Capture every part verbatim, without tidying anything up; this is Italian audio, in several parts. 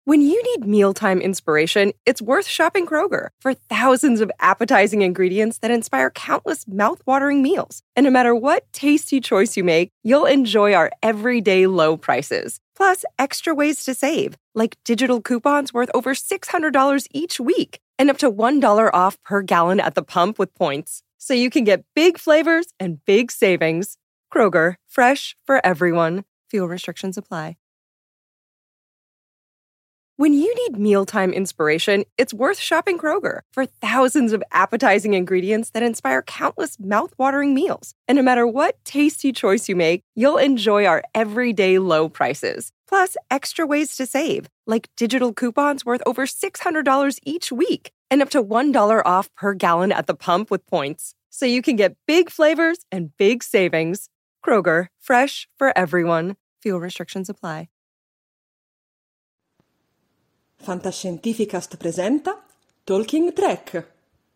When you need mealtime inspiration, it's worth shopping Kroger for thousands of appetizing ingredients that inspire countless mouth-watering meals. And no matter what tasty choice you make, you'll enjoy our everyday low prices. Plus, extra ways to save, like digital coupons worth over six hundred dollars each week and up to one dollar off per gallon at the pump with points. So you can get big flavors and big savings. Kroger, fresh for everyone. Fuel restrictions apply. When you need mealtime inspiration, it's worth shopping Kroger for thousands of appetizing ingredients that inspire countless mouth-watering meals. And no matter what tasty choice you make, you'll enjoy our everyday low prices. Plus, extra ways to save, like digital coupons worth over six hundred dollars each week and up to one dollar off per gallon at the pump with points. So you can get big flavors and big savings. Kroger, fresh for everyone. Fuel restrictions apply. Fantascientificast presenta Talking Trek.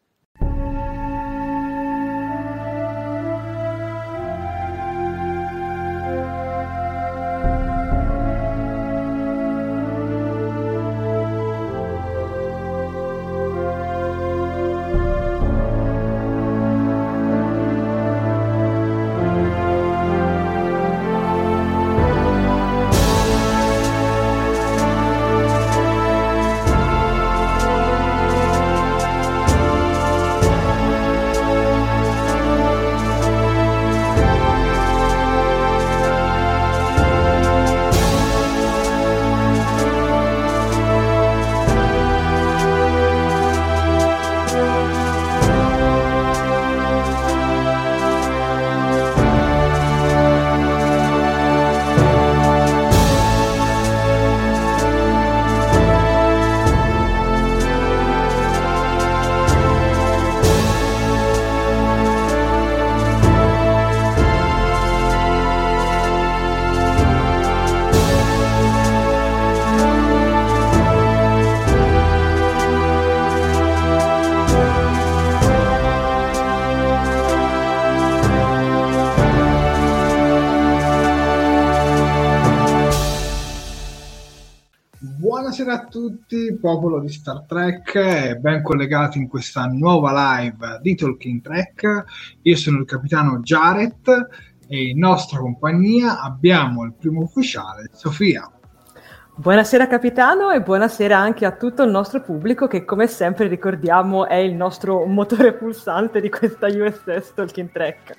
Buonasera a tutti, popolo di Star Trek, e ben collegati in questa nuova live di Talking Trek. Io sono il capitano Jared e in nostra compagnia abbiamo il primo ufficiale, Sofia. Buonasera capitano e buonasera anche a tutto il nostro pubblico che, come sempre ricordiamo, è il nostro motore pulsante di questa U S S Talking Trek.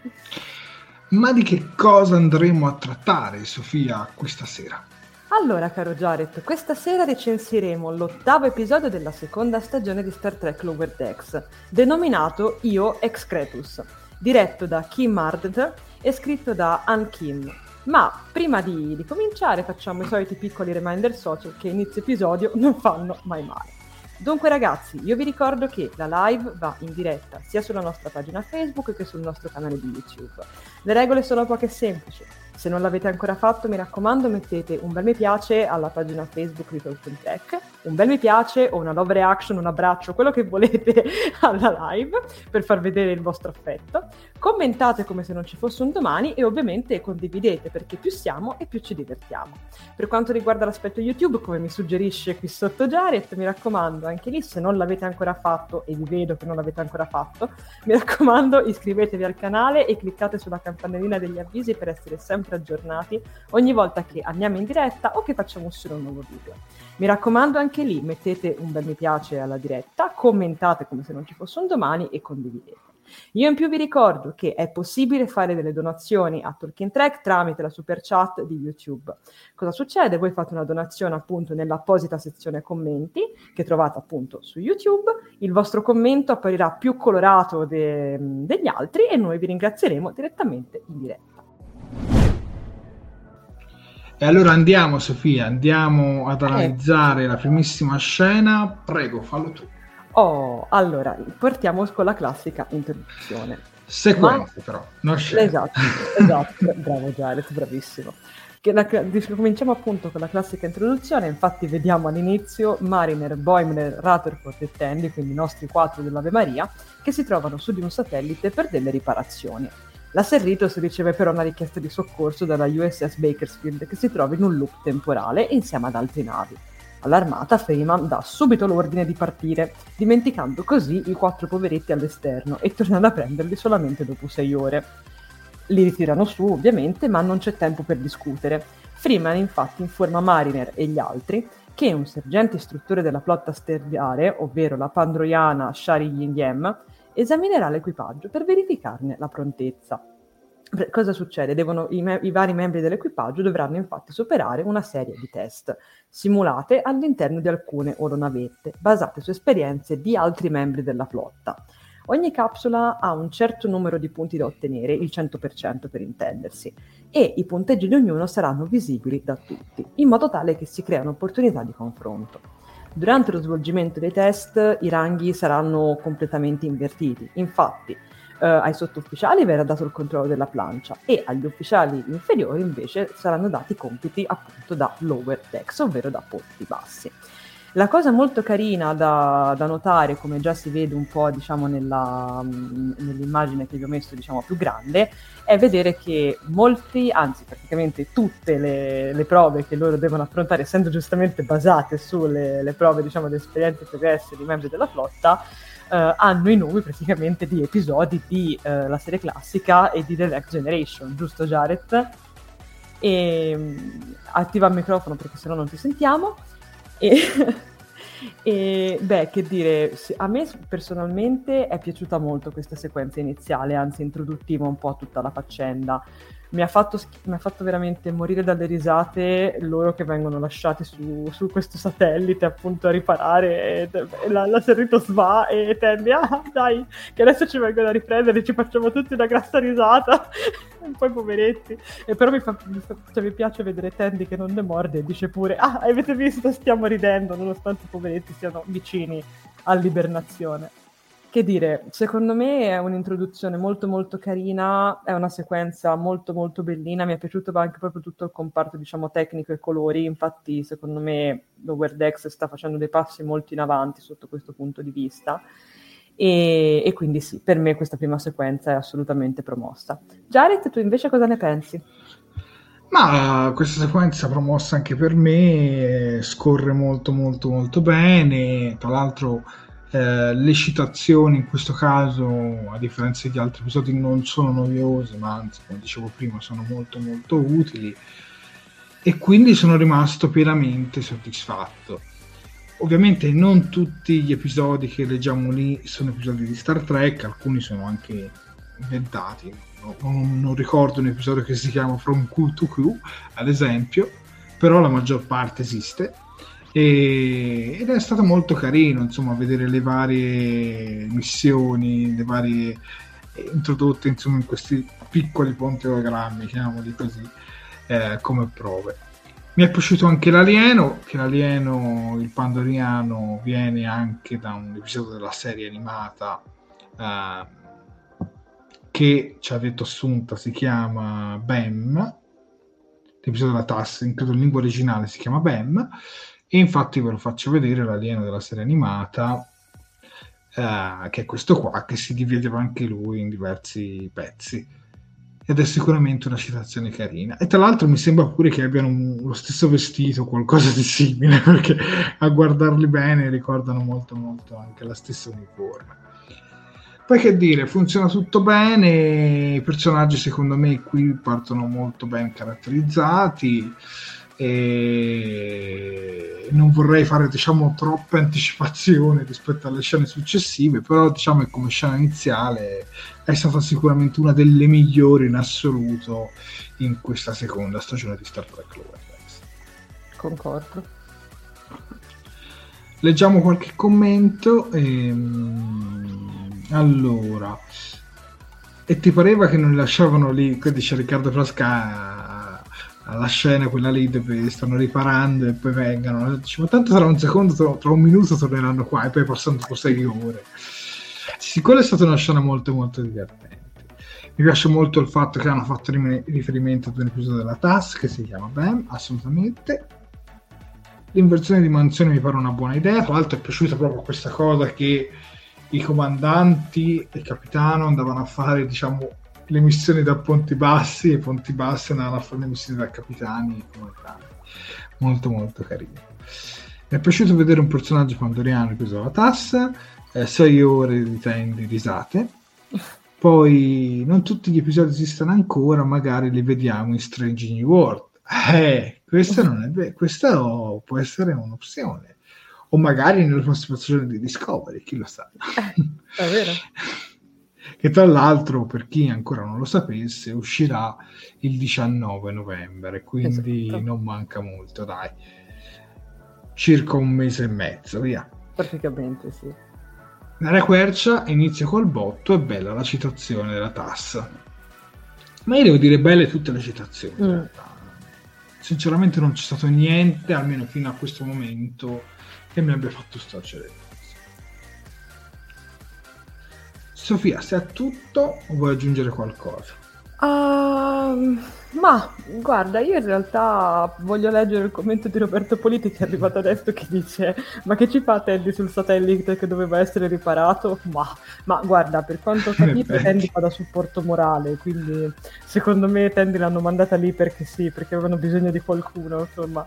Ma di che cosa andremo a trattare, Sofia, questa sera? Allora, caro Jared, questa sera recensiremo l'ottavo episodio della seconda stagione di Star Trek Lower Decks, denominato Io Ex Cretus, diretto da Kim Arndt e scritto da Ann Kim. Ma prima di, di cominciare facciamo i soliti piccoli reminder social che inizio episodio non fanno mai male. Dunque ragazzi, io vi ricordo che la live va in diretta sia sulla nostra pagina Facebook che sul nostro canale di YouTube. Le regole sono poche e semplici. Se non l'avete ancora fatto, mi raccomando, mettete un bel mi piace alla pagina Facebook di Talking Trek, un bel mi piace o una love reaction, un abbraccio, quello che volete alla live per far vedere il vostro affetto. Commentate come se non ci fosse un domani e ovviamente condividete, perché più siamo e più ci divertiamo. Per quanto riguarda l'aspetto YouTube, come mi suggerisce qui sotto Jared, mi raccomando, anche lì se non l'avete ancora fatto, e vi vedo che non l'avete ancora fatto, mi raccomando iscrivetevi al canale e cliccate sulla campanellina degli avvisi per essere sempre aggiornati ogni volta che andiamo in diretta o che facciamo uscire un nuovo video. Mi raccomando, anche lì mettete un bel mi piace alla diretta, commentate come se non ci fosse un domani e condividete. Io in più vi ricordo che è possibile fare delle donazioni a Talking Trek tramite la super chat di YouTube. Cosa succede? Voi fate una donazione appunto nell'apposita sezione commenti che trovate appunto su YouTube, il vostro commento apparirà più colorato de- degli altri e noi vi ringrazieremo direttamente in diretta. E allora andiamo, Sofia, andiamo ad analizzare eh. la primissima scena. Prego, fallo tu. Oh, allora, partiamo con la classica introduzione. Sequenza, Ma... però, non scena. Esatto, esatto. Bravo Jared, bravissimo. Che la, cominciamo appunto con la classica introduzione. Infatti vediamo all'inizio Mariner, Boimler, Rutherford e Tandy, quindi i nostri quattro dell'Ave Maria, che si trovano su di un satellite per delle riparazioni. La Cerritos riceve però una richiesta di soccorso dalla U S S Bakersfield che si trova in un loop temporale insieme ad altre navi. All'armata Freeman dà subito l'ordine di partire, dimenticando così i quattro poveretti all'esterno e tornando a prenderli solamente dopo sei ore. Li ritirano su ovviamente, ma non c'è tempo per discutere. Freeman infatti informa Mariner e gli altri che un sergente istruttore della flotta stellare, ovvero la pandroiana Shari Ying-Yem, esaminerà l'equipaggio per verificarne la prontezza. Cosa succede? Devono, i, me- i vari membri dell'equipaggio dovranno infatti superare una serie di test simulate all'interno di alcune oronavette, basate su esperienze di altri membri della flotta. Ogni capsula ha un certo numero di punti da ottenere, il cento per cento per intendersi, e i punteggi di ognuno saranno visibili da tutti, in modo tale che si crea un'opportunità di confronto. Durante lo svolgimento dei test i ranghi saranno completamente invertiti, infatti Uh, ai sottufficiali verrà dato il controllo della plancia e agli ufficiali inferiori invece saranno dati compiti appunto da lower decks, ovvero da ponti bassi. La cosa molto carina da, da notare, come già si vede un po' diciamo nella, nell'immagine che vi ho messo diciamo più grande, è vedere che molti, anzi praticamente tutte le, le prove che loro devono affrontare, essendo giustamente basate sulle le prove diciamo di esperienze pregresse di membri della flotta, Uh, hanno i nomi praticamente di episodi di uh, la serie classica e di The Next Generation, giusto Jared? E, um, attiva il microfono perché sennò non ti sentiamo. E, e beh, che dire, a me personalmente è piaciuta molto questa sequenza iniziale, anzi introduttiva un po' a tutta la faccenda. Mi ha fatto, mi ha fatto veramente morire dalle risate loro che vengono lasciati su, su questo satellite appunto a riparare, e, e la, la Cerritos va e Tandy, ah dai, che adesso ci vengono a riprendere, ci facciamo tutti una grassa risata, un po' i poveretti, e però mi, fa, mi, fa, cioè, mi piace vedere Tandy che non ne morde e dice pure, ah avete visto, stiamo ridendo, nonostante i poveretti siano vicini all'ibernazione. Che dire, secondo me è un'introduzione molto molto carina, è una sequenza molto molto bellina, mi è piaciuto anche proprio tutto il comparto diciamo tecnico e colori, infatti secondo me Lower Decks sta facendo dei passi molto in avanti sotto questo punto di vista e, e quindi sì, per me questa prima sequenza è assolutamente promossa. Jared, tu invece cosa ne pensi? Ma questa sequenza promossa anche per me, scorre molto molto molto bene, tra l'altro Eh, le citazioni in questo caso, a differenza di altri episodi, non sono noiose, ma anzi, come dicevo prima, sono molto molto utili e quindi sono rimasto pienamente soddisfatto. Ovviamente non tutti gli episodi che leggiamo lì sono episodi di Star Trek, alcuni sono anche inventati. Non, non ricordo un episodio che si chiama From Q to Q, ad esempio, però la maggior parte esiste. E, ed è stato molto carino insomma vedere le varie missioni, le varie eh, introdotte insomma in questi piccoli ponti ologrammi, chiamiamoli così, eh, come prove. Mi è piaciuto anche l'alieno, che l'alieno, il pandoriano, viene anche da un episodio della serie animata eh, che ci ha detto Assunta si chiama B E M, l'episodio della T A S, credo in lingua originale si chiama B E M. E infatti ve lo faccio vedere l'alieno della serie animata, eh, che è questo qua, che si divideva anche lui in diversi pezzi, ed è sicuramente una citazione carina. E tra l'altro mi sembra pure che abbiano un, lo stesso vestito, qualcosa di simile, perché a guardarli bene ricordano molto molto anche la stessa uniforme. Poi che dire, funziona tutto bene, i personaggi secondo me qui partono molto ben caratterizzati, e non vorrei fare diciamo troppe anticipazioni rispetto alle scene successive, però diciamo che come scena iniziale è stata sicuramente una delle migliori in assoluto in questa seconda stagione di Star Trek Lower Decks. Concordo. Leggiamo qualche commento. Ehm, allora, e ti pareva che non lasciavano lì, qui dice Riccardo Frasca, alla scena quella lì dove stanno riparando e poi vengano, dice, ma tanto tra un secondo, tra un minuto torneranno qua, e poi passano tipo sei ore. Sì, quella è stata una scena molto molto divertente. Mi piace molto il fatto che hanno fatto riferimento ad un episodio della T A S che si chiama B E M, assolutamente. L'inversione di mansione mi pare una buona idea, tra l'altro è piaciuta proprio questa cosa che i comandanti e il capitano andavano a fare diciamo le missioni da ponti bassi, e i ponti bassi andavano a fare le missioni da capitani, molto molto carino. Mi è piaciuto vedere un personaggio pandoriano che usava tassa, eh, sei ore di tendi risate. Poi non tutti gli episodi esistono ancora, magari li vediamo in Strange New World. Eh, questo non è vero, questo può essere un'opzione. O magari nella prossima stagione di Discovery, chi lo sa. Eh, è vero. Che tra l'altro, per chi ancora non lo sapesse, uscirà il diciannove novembre, quindi esatto. Non manca molto, dai. Circa un mese e mezzo, via. Praticamente, sì. Nella quercia inizia col botto, è bella la citazione della tassa. Ma io devo dire belle tutte le citazioni, mm. in realtà. Sinceramente non c'è stato niente, almeno fino a questo momento, che mi abbia fatto storcere il naso. Sofia, se è tutto o vuoi aggiungere qualcosa? Uh, ma guarda, io in realtà voglio leggere il commento di Roberto Politi che è arrivato adesso, che dice: ma che ci fa Tandy sul satellite che doveva essere riparato? Ma, ma guarda, per quanto ho capito Tandy fa da supporto morale, quindi secondo me Tandy l'hanno mandata lì perché sì, perché avevano bisogno di qualcuno, insomma.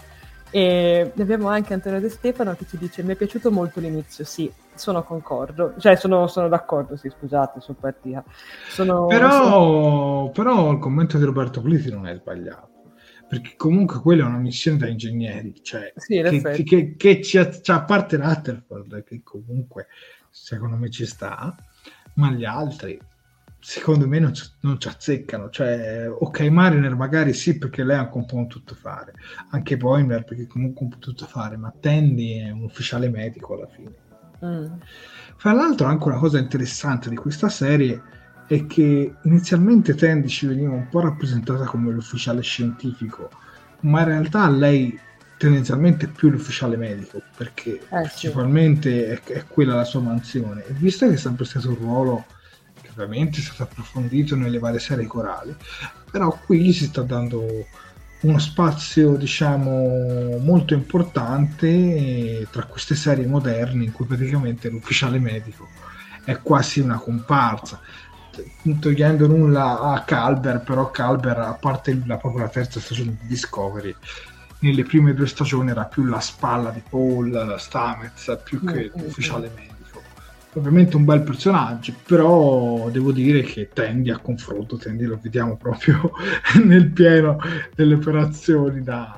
E abbiamo anche Antonio De Stefano che ci dice: mi è piaciuto molto l'inizio. Sì, sono concordo, cioè sono, sono d'accordo, sì, scusate, sono partita. Sono, però, sono... però il commento di Roberto Politi non è sbagliato, perché comunque quella è una missione da ingegneri, cioè sì, che, che, che ci ha, a parte Rutherford, che comunque secondo me ci sta, ma gli altri secondo me non ci, non ci azzeccano. Cioè, ok, Mariner magari sì, perché lei ha un po' tutto fare, anche Boimler perché comunque un po' tutto fare, ma Tandy è un ufficiale medico alla fine. Mm. Fra l'altro anche una cosa interessante di questa serie è che inizialmente Tandy ci veniva un po' rappresentata come l'ufficiale scientifico, ma in realtà lei tendenzialmente è più l'ufficiale medico, perché eh, principalmente sì. è, è quella la sua mansione, e visto che è sempre stato un ruolo che ovviamente è stato approfondito nelle varie serie corali, però qui gli si sta dando uno spazio, diciamo, molto importante tra queste serie moderne in cui praticamente l'ufficiale medico è quasi una comparsa, togliendo nulla a Culber. Però Culber, a parte la, proprio la terza stagione di Discovery, nelle prime due stagioni era più la spalla di Paul Stamets più che mm-hmm. l'ufficiale medico. Ovviamente un bel personaggio, però devo dire che Tandy a confronto, Tandy lo vediamo proprio nel pieno delle operazioni da,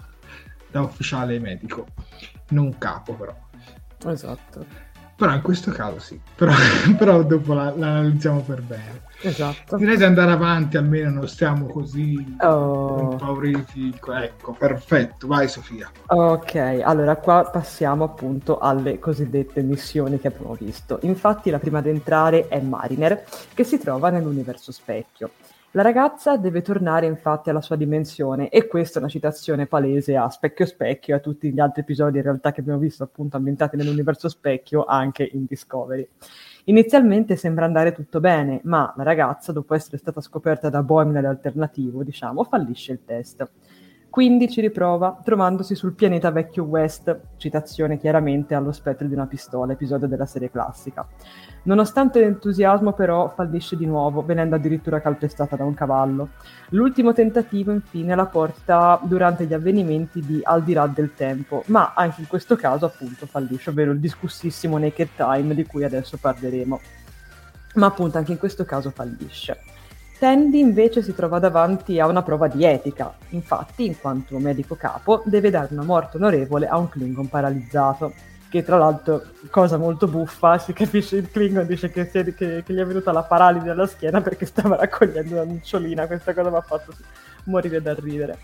da ufficiale medico, non capo però. Esatto. Però in questo caso sì, però, però dopo la, la analizziamo per bene. Esatto. Direi di andare avanti, almeno non stiamo così oh. impauriti. Ecco, perfetto, vai Sofia. Ok, allora qua passiamo appunto alle cosiddette missioni che abbiamo visto. Infatti la prima ad entrare è Mariner, che si trova nell'universo specchio. La ragazza deve tornare infatti alla sua dimensione, e questa è una citazione palese a Specchio Specchio e a tutti gli altri episodi in realtà che abbiamo visto appunto ambientati nell'universo specchio anche in Discovery. Inizialmente sembra andare tutto bene, ma la ragazza, dopo essere stata scoperta da Boimler alternativo, diciamo, fallisce il test. Quindi ci riprova, trovandosi sul pianeta Vecchio West, citazione chiaramente allo spettro di una pistola, episodio della serie classica. Nonostante l'entusiasmo però fallisce di nuovo, venendo addirittura calpestata da un cavallo. L'ultimo tentativo infine la porta durante gli avvenimenti di Al di là del tempo, ma anche in questo caso appunto fallisce, ovvero il discussissimo Naked Time di cui adesso parleremo. Ma appunto anche in questo caso fallisce. Tandy invece si trova davanti a una prova di etica, infatti in quanto medico capo deve dare una morte onorevole a un Klingon paralizzato, che tra l'altro, cosa molto buffa, si capisce, il Klingon dice che, si è, che, che gli è venuta la paralisi alla schiena perché stava raccogliendo una nocciolina. Questa cosa mi ha fatto morire dal ridere.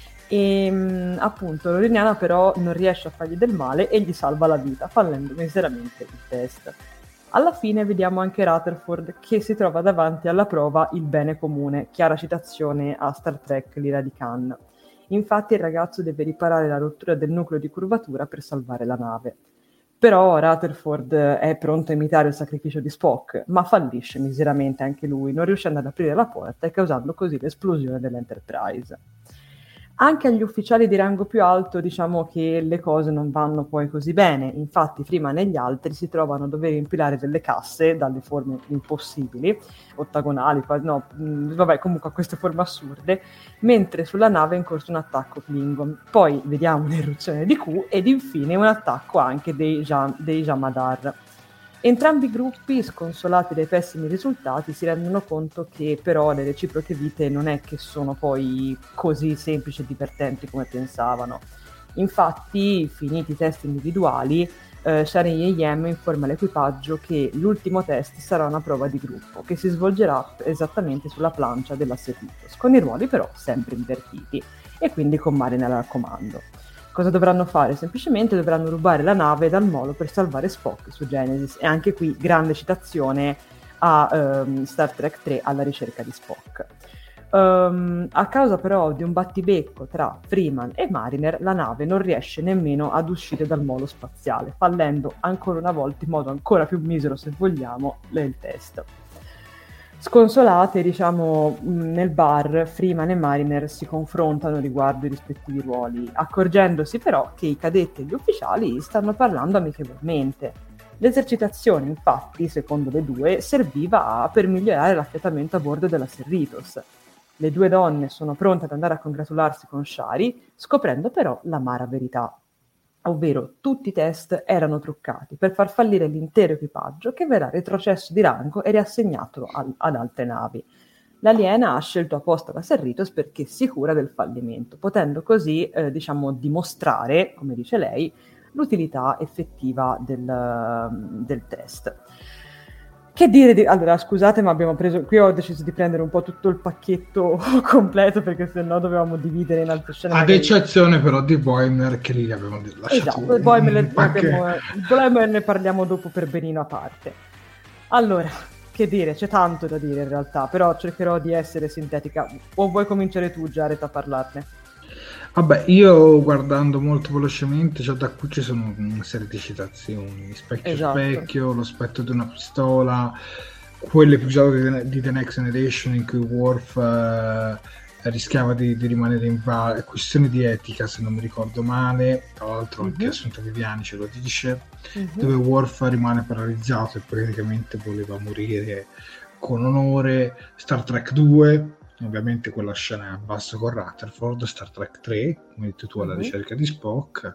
E appunto Loriniana però non riesce a fargli del male e gli salva la vita, fallendo miseramente il test. Alla fine vediamo anche Rutherford che si trova davanti alla prova il bene comune, chiara citazione a Star Trek L'ira di Khan. Infatti il ragazzo deve riparare la rottura del nucleo di curvatura per salvare la nave. Però Rutherford è pronto a imitare il sacrificio di Spock, ma fallisce miseramente anche lui, non riuscendo ad aprire la porta e causando così l'esplosione dell'Enterprise. Anche agli ufficiali di rango più alto diciamo che le cose non vanno poi così bene, infatti Freeman e gli altri si trovano a dover impilare delle casse dalle forme impossibili, ottagonali, no, mh, vabbè comunque a queste forme assurde, mentre sulla nave è in corso un attacco Klingon. Poi vediamo un'eruzione di Q ed infine un attacco anche dei, Jam- dei Jamadar. Entrambi i gruppi, sconsolati dai pessimi risultati, si rendono conto che però le reciproche vite non è che sono poi così semplici e divertenti come pensavano. Infatti, finiti i test individuali, eh, Shari e Yem informa l'equipaggio che l'ultimo test sarà una prova di gruppo, che si svolgerà esattamente sulla plancia della Cerritos, con i ruoli però sempre invertiti, e quindi con Mariner al comando. Cosa dovranno fare? Semplicemente dovranno rubare la nave dal molo per salvare Spock su Genesis, e anche qui grande citazione a um, Star Trek tre, alla ricerca di Spock. Um, a causa però di un battibecco tra Freeman e Mariner, la nave non riesce nemmeno ad uscire dal molo spaziale, fallendo ancora una volta in modo ancora più misero, se vogliamo, il test. Sconsolate, diciamo, nel bar, Freeman e Mariner si confrontano riguardo i rispettivi ruoli, accorgendosi però che i cadetti e gli ufficiali stanno parlando amichevolmente. L'esercitazione, infatti, secondo le due, serviva per migliorare l'affiatamento a bordo della Cerritos. Le due donne sono pronte ad andare a congratularsi con Shari, scoprendo però l'amara verità. Ovvero tutti i test erano truccati per far fallire l'intero equipaggio, che verrà retrocesso di rango e riassegnato al, ad altre navi. L'aliena ha scelto apposta la Cerritos perché è sicura del fallimento, potendo così eh, diciamo dimostrare, come dice lei, l'utilità effettiva del, del test. Che dire di... Allora, scusate, ma abbiamo preso... Qui ho deciso di prendere un po' tutto il pacchetto completo, perché sennò dovevamo dividere in altre scene. Ad magari... eccezione però di Boimler, che lì abbiamo lasciato. Esatto, Boimler abbiamo... Boimler ne parliamo dopo per benino a parte. Allora, che dire, c'è tanto da dire in realtà, però cercherò di essere sintetica. O vuoi cominciare tu, Jared, a parlarne? Vabbè, io guardando molto velocemente, cioè da qui ci sono una serie di citazioni: specchio Esatto. specchio, lo spettro di una pistola, quell'episodio di The Next Generation in cui Worf eh, rischiava di, di rimanere in val, questioni di etica se non mi ricordo male, tra l'altro anche Mm-hmm. Assunta Viviani ce lo dice, Mm-hmm. dove Worf rimane paralizzato e praticamente voleva morire con onore. Star Trek due, ovviamente quella scena a basso con Rutherford. Star Trek tre, come hai detto tu, alla Mm-hmm. ricerca di Spock,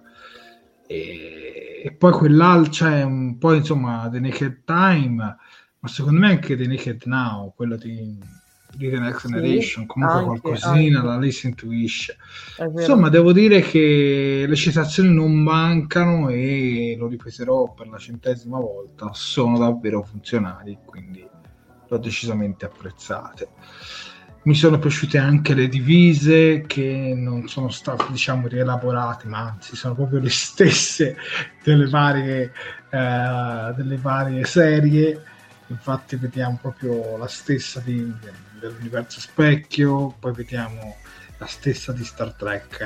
e, e poi quell'altro c'è un po', insomma, The Naked Time, ma secondo me anche The Naked Now, quello di, di The Next Sì, Generation, comunque anche, qualcosina anche. la lì si intuisce. È vero. Insomma, devo dire che le citazioni non mancano e, lo ripeterò per la centesima volta, sono davvero funzionali, quindi l'ho decisamente apprezzate. Mi sono piaciute anche le divise, che non sono state, diciamo, rielaborate, ma anzi sono proprio le stesse delle varie, eh, delle varie serie. Infatti vediamo proprio la stessa di, dell'universo specchio, poi vediamo la stessa di Star Trek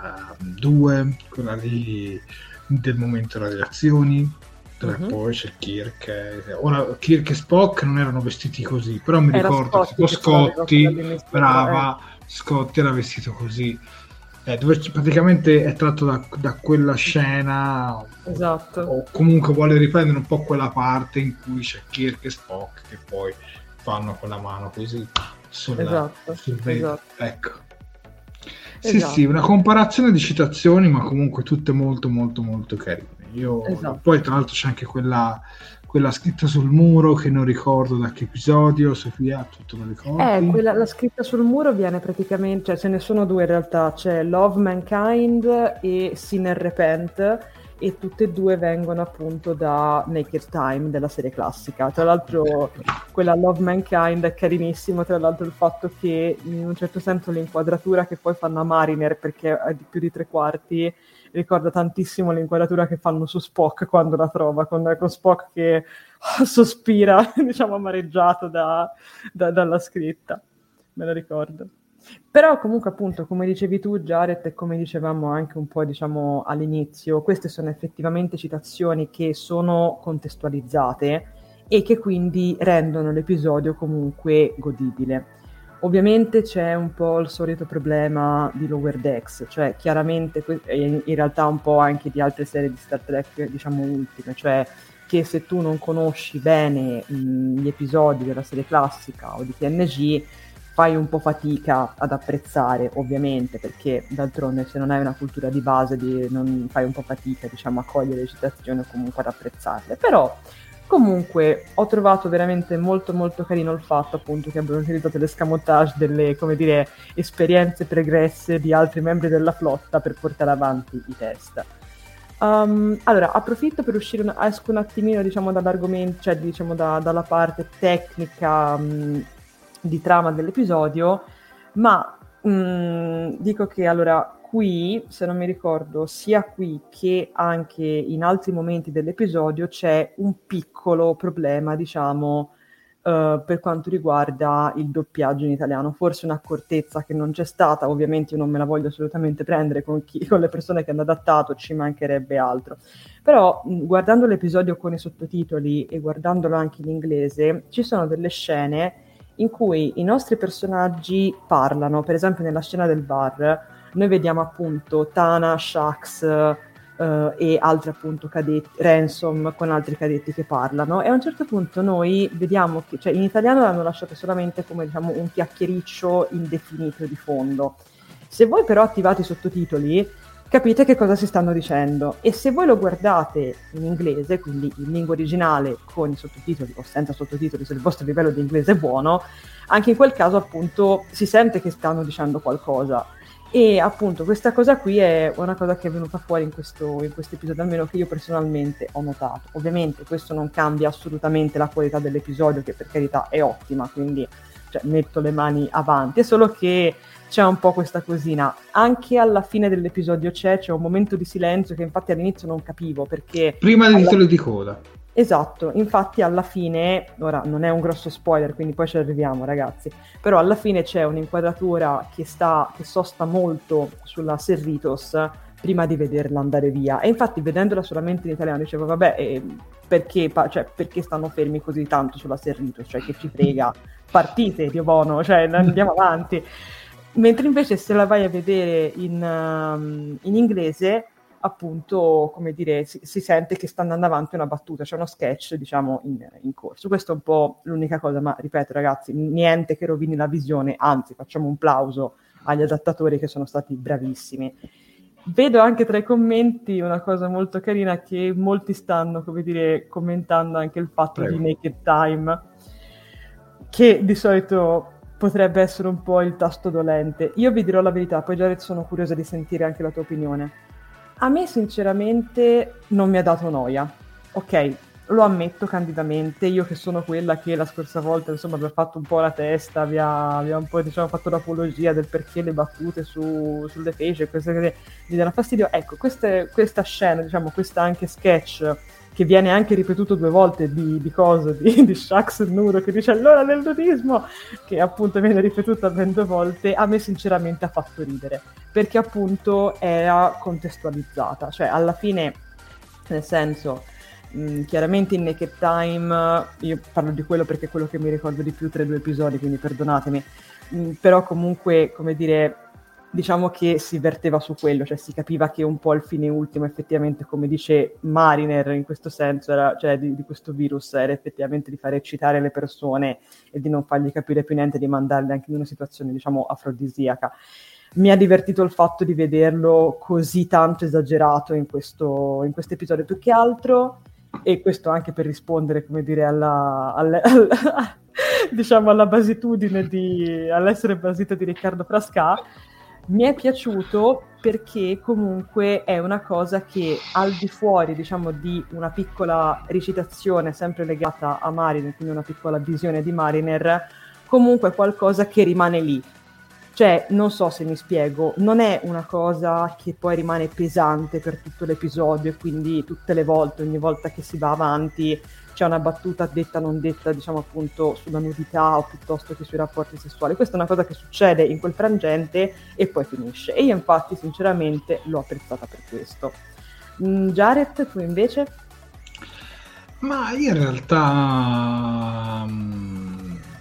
due, quella lì del momento delle reazioni, dove Mhm. poi c'è Kirk. eh, Ora Kirk e Spock non erano vestiti così, però mi Era ricordo Scotty tipo che faceva Scotty, quella di brava, Scotty era vestito così, eh, dove c- praticamente è tratto da, da quella scena, Esatto. o comunque vuole riprendere un po' quella parte in cui c'è Kirk e Spock che poi fanno con la mano così sulla, Esatto, sul vetro. esatto. Ecco. Sì, Esatto. sì, una comparazione di citazioni, ma comunque tutte molto molto molto carine. Io, Esatto. Poi tra l'altro c'è anche quella, quella scritta sul muro che non ricordo da che episodio. Sofia, tu te lo ricordi? Eh, quella, la scritta sul muro viene praticamente, cioè ce ne sono due in realtà, c'è Love Mankind e Sin and Repent, e tutte e due vengono appunto da Naked Time, della serie classica. Tra l'altro quella Love Mankind è carinissimo, tra l'altro il fatto che in un certo senso l'inquadratura che poi fanno a Mariner, perché è di più di tre quarti, ricorda tantissimo l'inquadratura che fanno su Spock quando la trova, con, con Spock che sospira, diciamo amareggiato da, da, dalla scritta, me lo ricordo. Però comunque appunto, come dicevi tu Jared, e come dicevamo anche un po' diciamo all'inizio, queste sono effettivamente citazioni che sono contestualizzate e che quindi rendono l'episodio comunque godibile. Ovviamente c'è un po' il solito problema di Lower Decks, cioè chiaramente que- e in in realtà un po' anche di altre serie di Star Trek, diciamo ultime, cioè che se tu non conosci bene mh, gli episodi della serie classica o di T N G fai un po' fatica ad apprezzare, ovviamente, perché d'altronde se non hai una cultura di base di- non fai un po' fatica, diciamo, a cogliere le citazioni o comunque ad apprezzarle. Però comunque ho trovato veramente molto molto carino il fatto appunto che abbiano utilizzato l'escamotage delle, come dire, esperienze pregresse di altri membri della flotta per portare avanti i test. Um, allora, approfitto per uscire un, esco un attimino, diciamo, dall'argomento, cioè diciamo da- dalla parte tecnica mh, di trama dell'episodio, ma mh, dico che allora qui, se non mi ricordo, sia qui che anche in altri momenti dell'episodio c'è un piccolo problema, diciamo, eh, per quanto riguarda il doppiaggio in italiano. Forse un'accortezza che non c'è stata, ovviamente io non me la voglio assolutamente prendere con, chi, con le persone che hanno adattato, ci mancherebbe altro. Però mh, guardando l'episodio con i sottotitoli e guardandolo anche in inglese, ci sono delle scene in cui i nostri personaggi parlano. Per esempio nella scena del bar noi vediamo appunto Tana, Shax eh, e altri appunto cadetti, Ransom con altri cadetti che parlano, e a un certo punto noi vediamo che, cioè in italiano l'hanno lasciato solamente come diciamo un chiacchiericcio indefinito di fondo. Se voi però attivate i sottotitoli capite che cosa si stanno dicendo, e se voi lo guardate in inglese, quindi in lingua originale con i sottotitoli o senza sottotitoli, se il vostro livello di inglese è buono, anche in quel caso appunto si sente che stanno dicendo qualcosa. E appunto questa cosa qui è una cosa che è venuta fuori in questo in questo episodio, almeno che io personalmente ho notato. Ovviamente questo non cambia assolutamente la qualità dell'episodio, che per carità è ottima, quindi cioè, metto le mani avanti, è solo che c'è un po' questa cosina. Anche alla fine dell'episodio c'è, c'è un momento di silenzio che infatti all'inizio non capivo, perché... Prima del alla... titolo di coda. Esatto, infatti alla fine, ora non è un grosso spoiler, quindi poi ci arriviamo ragazzi, però alla fine c'è un'inquadratura che, sta, che sosta molto sulla Cerritos prima di vederla andare via, e infatti vedendola solamente in italiano dicevo vabbè, eh, perché, cioè, perché stanno fermi così tanto sulla Cerritos, cioè che ci frega, partite Dio buono, cioè andiamo avanti. Mentre invece se la vai a vedere in, um, in inglese, appunto, come dire, si, si sente che sta andando avanti una battuta, c'è uno sketch, diciamo, in, in corso. Questo è un po' l'unica cosa, ma ripeto ragazzi, niente che rovini la visione, anzi facciamo un plauso agli adattatori che sono stati bravissimi. Vedo anche tra i commenti una cosa molto carina, che molti stanno, come dire, commentando anche il fatto Prego. di Naked Time, che di solito potrebbe essere un po' il tasto dolente. Io vi dirò la verità, poi Jared sono curiosa di sentire anche la tua opinione. A me sinceramente non mi ha dato noia, ok, lo ammetto candidamente, io che sono quella che la scorsa volta insomma vi ha fatto un po' la testa, vi ha, vi ha un po' diciamo fatto l'apologia del perché le battute su, sulle fece, queste che mi danno fastidio. Ecco, queste, questa scena, diciamo questa anche sketch che viene anche ripetuto due volte di, di cosa, di, di Shax Nuro che dice allora del nudismo, che appunto viene ripetuta ben due volte, a me sinceramente ha fatto ridere, perché appunto era contestualizzata, cioè alla fine, nel senso, mh, chiaramente in Naked Time, io parlo di quello perché è quello che mi ricordo di più tra i due episodi, quindi perdonatemi, mh, però comunque, come dire, diciamo che si verteva su quello, cioè si capiva che un po' il fine ultimo effettivamente, come dice Mariner in questo senso, era, cioè di, di questo virus, era effettivamente di far eccitare le persone e di non fargli capire più niente, di mandarle anche in una situazione diciamo afrodisiaca. Mi ha divertito il fatto di vederlo così tanto esagerato in questo in questo episodio, più che altro, e questo anche per rispondere, come dire, alla, alla, alla diciamo alla basitudine di all'essere basita di Riccardo Frasca. Mi è piaciuto perché comunque è una cosa che al di fuori, diciamo, di una piccola recitazione sempre legata a Mariner, quindi una piccola visione di Mariner, comunque è qualcosa che rimane lì. Cioè, non so se mi spiego, non è una cosa che poi rimane pesante per tutto l'episodio e quindi tutte le volte, ogni volta che si va avanti, c'è una battuta detta non detta, diciamo appunto, sulla nudità o piuttosto che sui rapporti sessuali. Questa è una cosa che succede in quel frangente e poi finisce. E io infatti, sinceramente, l'ho apprezzata per questo. Mm, Jared, tu invece? Ma in realtà...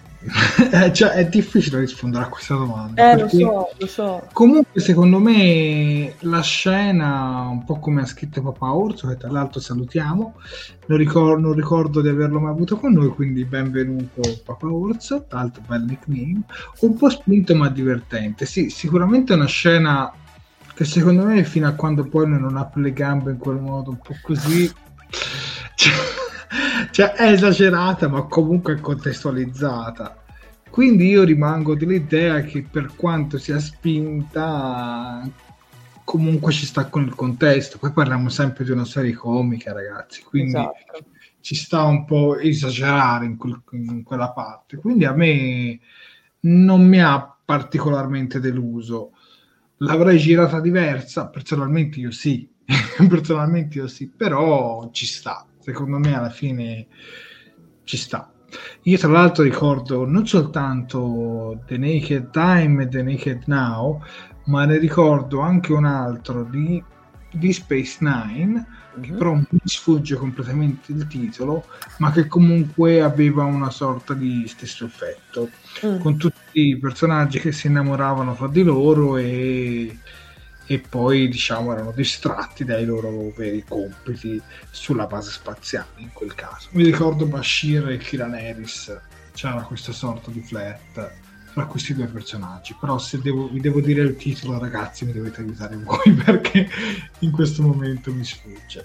Cioè, è difficile rispondere a questa domanda. Eh, lo so, lo so. Comunque, secondo me, la scena, un po' come ha scritto Papà Orso, che tra l'altro salutiamo, non ricordo, non ricordo di averlo mai avuto con noi, quindi benvenuto Papà Orso, tra l'altro bel nickname, un po' spinto ma divertente. Sì, sicuramente è una scena che secondo me, fino a quando poi non apre le gambe in quel modo un po' così... Cioè, cioè è esagerata ma comunque è contestualizzata, quindi io rimango dell'idea che per quanto sia spinta comunque ci sta con il contesto. Poi parliamo sempre di una serie comica, ragazzi, quindi esatto, ci sta un po' esagerare in, quel, in quella parte, quindi a me non mi ha particolarmente deluso. L'avrei girata diversa? Personalmente io sì personalmente io sì, però ci sta. Secondo me alla fine ci sta. Io tra l'altro ricordo non soltanto The Naked Time e The Naked Now, ma ne ricordo anche un altro di, di Space Nine, mm-hmm. che però mi sfugge completamente il titolo, ma che comunque aveva una sorta di stesso effetto, mm. con tutti i personaggi che si innamoravano fra di loro e e poi diciamo erano distratti dai loro veri compiti sulla base spaziale in quel caso. Mi ricordo Bashir e Kiran Harris, c'era questa sorta di flirt tra questi due personaggi, però se devo, vi devo dire il titolo, ragazzi, mi dovete aiutare voi perché in questo momento mi sfugge.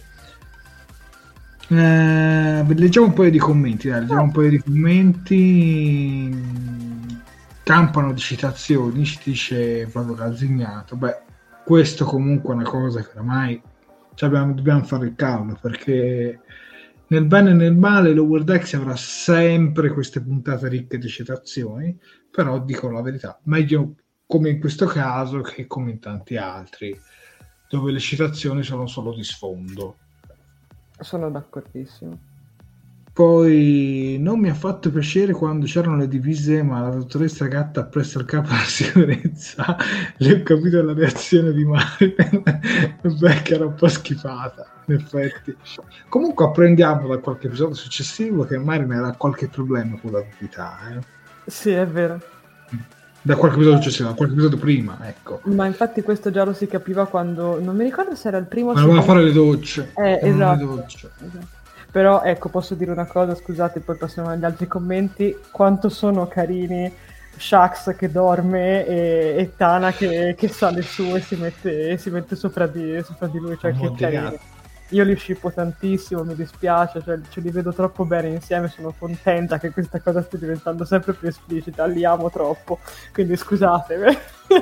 Eh, leggiamo un paio di commenti, dai, leggiamo un paio di commenti. Campano di citazioni, ci dice proprio Calzignato. Beh, questo comunque è una cosa che oramai cioè abbiamo, dobbiamo fare il callo, perché nel bene e nel male Lower Decks avrà sempre queste puntate ricche di citazioni, però dico la verità, meglio come in questo caso che come in tanti altri dove le citazioni sono solo di sfondo. Sono d'accordissimo. Poi non mi ha fatto piacere quando c'erano le divise, ma la dottoressa Gatta ha preso il capo della sicurezza. Le ho capito la reazione di Mario. Beh, che era un po' schifata, in effetti. Comunque apprendiamo da qualche episodio successivo che Mario era qualche problema con la dubità. Eh? Sì, è vero. Da qualche episodio successivo, da qualche episodio prima, ecco. Ma infatti questo già lo si capiva quando... Non mi ricordo se era il primo... Ma doveva fare le docce. Eh, esatto. Le docce. esatto. Però ecco, posso dire una cosa, scusate, poi passiamo agli altri commenti, quanto sono carini Shax che dorme e, e Tana che, che sale su e si mette, si mette sopra, di, sopra di lui, cioè oh, che carini. Io li scippo tantissimo, mi dispiace, cioè ce li vedo troppo bene insieme, sono contenta che questa cosa stia diventando sempre più esplicita, li amo troppo, quindi scusate.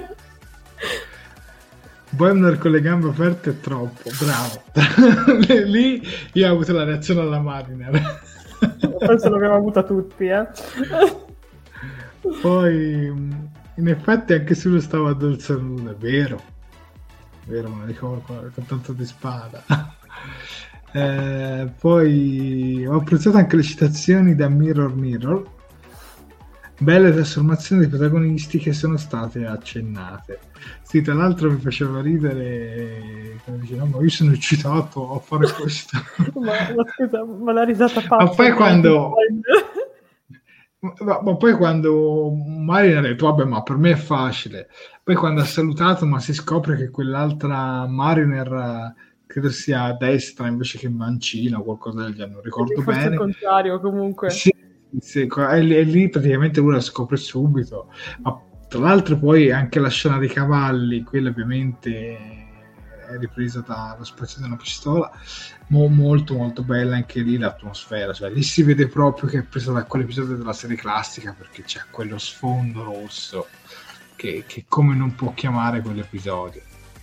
Boimler con le gambe aperte è troppo, bravo. Lì io ho avuto la reazione alla Mariner. Penso l'abbiamo avuta tutti, eh. Poi in effetti anche se lui stava a Dolce Luna, è vero. È vero, me lo ricordo con tanto di spada. Eh, poi ho apprezzato anche le citazioni da Mirror Mirror. Belle trasformazioni dei protagonisti che sono state accennate. Sì, tra l'altro mi faceva ridere, come dice, no, ma io sono eccitato a fare questo. ma, ma scusa, ma la risata pazza. Ma poi quando... ma, ma poi quando Marina ha detto, vabbè, ma per me è facile. Poi quando ha salutato, ma si scopre che quell'altra Mariner credo sia a destra invece che mancina o qualcosa del genere, non ricordo forse bene. Forse il contrario, comunque. Sì. Sì, e lì praticamente uno la scopre subito, ma tra l'altro poi anche la scena dei cavalli, quella ovviamente è ripresa dallo spazio di una pistola, mo, molto molto bella anche lì l'atmosfera, cioè lì si vede proprio che è presa da quell'episodio della serie classica, perché c'è quello sfondo rosso che, che come non può chiamare quell'episodio.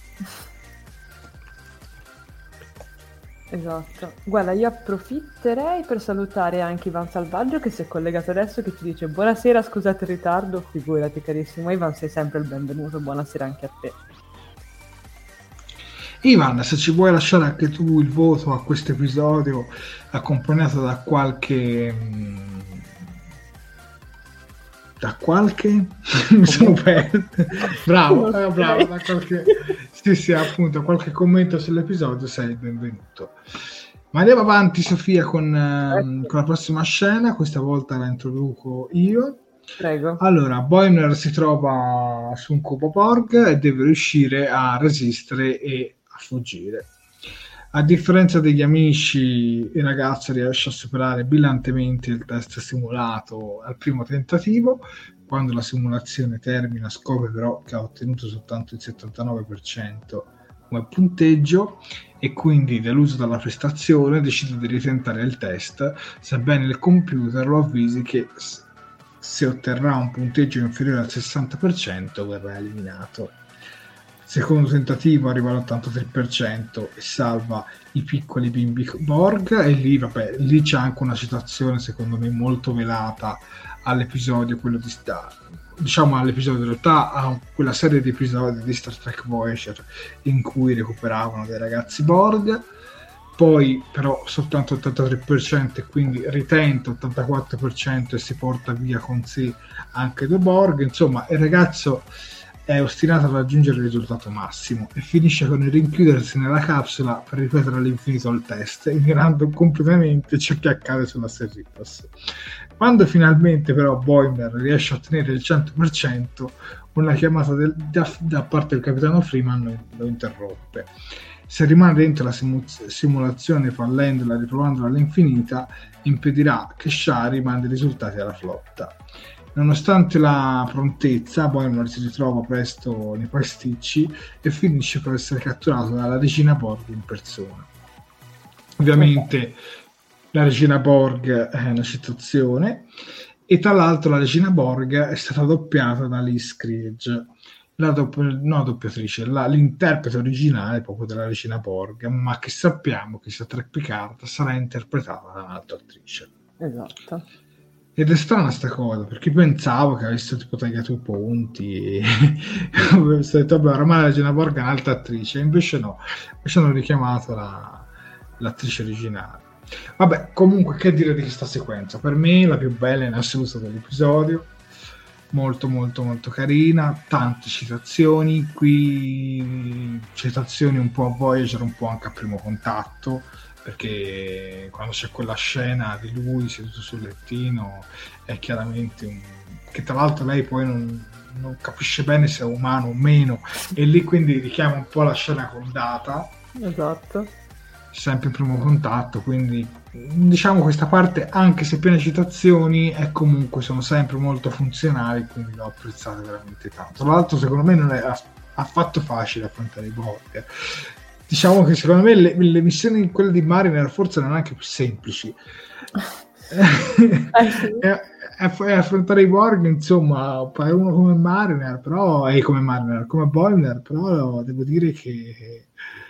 Esatto. Guarda, io approfitterei per salutare anche Ivan Salvaggio che si è collegato adesso, che ci dice buonasera, scusate il ritardo, figurati carissimo Ivan, sei sempre il benvenuto, buonasera anche a te. Ivan, se ci vuoi lasciare anche tu il voto a questo episodio accompagnato da qualche da qualche mi sono perso bravo, eh, bravo da qualche... sì sì appunto qualche commento sull'episodio, sei il benvenuto. Ma andiamo avanti Sofia con, eh, con la prossima scena, questa volta la introduco io. Prego. Allora, Boimler si trova su un cubo Borg e deve riuscire a resistere e a fuggire. A differenza degli amici, il ragazzo riesce a superare brillantemente il test simulato al primo tentativo. Quando la simulazione termina, scopre però che ha ottenuto soltanto il settantanove per cento come punteggio e quindi, deluso dalla prestazione, decide di ritentare il test, sebbene il computer lo avvisi che se otterrà un punteggio inferiore al sessanta per cento verrà eliminato. Secondo tentativo arriva all'ottantatré per cento e salva i piccoli bimbi Borg, e lì, vabbè, lì c'è anche una citazione secondo me molto velata all'episodio, quello di Star, diciamo all'episodio in realtà a quella serie di episodi di Star Trek Voyager in cui recuperavano dei ragazzi Borg. Poi però soltanto ottantatré per cento e quindi ritenta ottantaquattro per cento e si porta via con sé anche due Borg. Insomma, il ragazzo è ostinato a raggiungere il risultato massimo e finisce con il rinchiudersi nella capsula per ripetere all'infinito il test, ignorando completamente ciò che accade sulla Serritos. Quando finalmente però Boimler riesce a ottenere il cento per cento, una chiamata del, da, da parte del capitano Freeman lo, lo interrompe. Se rimane dentro la simu- simulazione fallendola e riprovandola all'infinita, impedirà che Shari mandi i risultati alla flotta. Nonostante la prontezza, Boimler si ritrova presto nei pasticci e finisce per essere catturato dalla regina Borg in persona. Ovviamente la regina Borg è una citazione, e tra l'altro la regina Borg è stata doppiata da Liz Krieg, la dopp- no, doppiatrice, la, l'interprete originale proprio della regina Borg, ma che sappiamo che Star Trek Picard sarà interpretata da un'altra attrice. Esatto. Ed è strana sta cosa, perché pensavo che avesse tipo tagliato i ponti e avesse detto, vabbè, ormai la regina Borg è un'altra attrice, invece no, invece hanno richiamato la, l'attrice originale. Vabbè, comunque, che dire di questa sequenza? Per me la più bella in assoluto dell'episodio, molto molto molto carina, tante citazioni, qui citazioni un po' a Voyager, un po' anche a Primo Contatto, perché quando c'è quella scena di lui seduto sul lettino è chiaramente un... che tra l'altro lei poi non, non capisce bene se è umano o meno, e lì quindi richiama un po' la scena con Data, esatto, sempre in Primo Contatto, quindi diciamo questa parte, anche se piena di citazioni, è comunque sono sempre molto funzionali, quindi l'ho apprezzata veramente tanto. Tra l'altro secondo me non è affatto facile affrontare i Borg. Diciamo che secondo me le, le missioni, quelle di Mariner, forse erano anche più semplici. eh sì. e, e affrontare i Borg, insomma, per uno come Mariner, però, e come Mariner, come Boimler, però devo dire che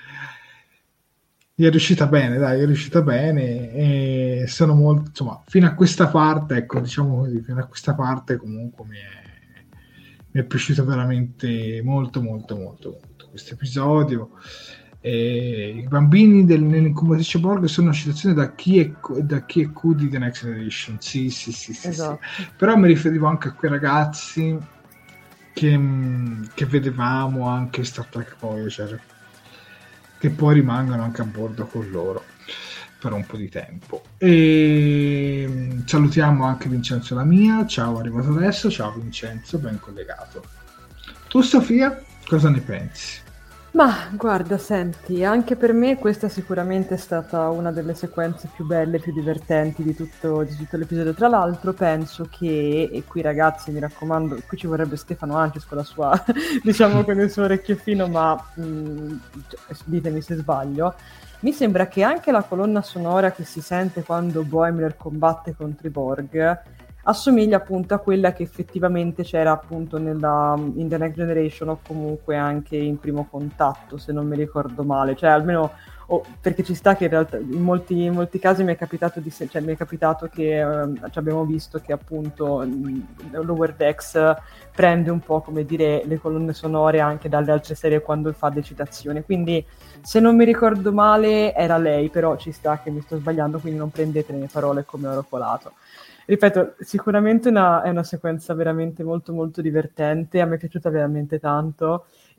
è riuscita bene, dai, è riuscita bene, e sono molto, insomma, fino a questa parte, ecco, diciamo così, fino a questa parte comunque mi è, mi è piaciuto veramente molto, molto, molto, molto questo episodio. E i bambini del, nell'incubatrice Borg sono una citazione da chi è da chi è Q di The Next Generation, sì sì sì, sì, esatto. sì. Però mi riferivo anche a quei ragazzi che, che vedevamo anche in Star Trek Voyager, che poi rimangono anche a bordo con loro per un po' di tempo. E salutiamo anche Vincenzo Lamia, ciao, arrivato adesso, ciao Vincenzo, ben collegato. Tu Sofia, cosa ne pensi? Ma guarda, senti, anche per me questa sicuramente è stata una delle sequenze più belle, più divertenti di tutto, di tutto l'episodio. Tra l'altro penso che, e qui ragazzi mi raccomando, qui ci vorrebbe Stefano Ancis con la sua, diciamo con il suo orecchio fino, ma mh, ditemi se sbaglio, mi sembra che anche la colonna sonora che si sente quando Boimler combatte contro i Borg assomiglia appunto a quella che effettivamente c'era appunto nella, in The Next Generation, o comunque anche in Primo Contatto, se non mi ricordo male, cioè almeno oh, perché ci sta che in realtà in molti, in molti casi mi è capitato di se- cioè mi è capitato che eh, abbiamo visto che appunto Lower Decks prende un po', come dire, le colonne sonore anche dalle altre serie quando fa le citazioni, quindi se non mi ricordo male era lei, però ci sta che mi sto sbagliando, quindi non prendete le mie parole come oro colato. Ripeto, sicuramente una, è una sequenza veramente molto molto divertente, a me è piaciuta veramente tanto. Mi fa,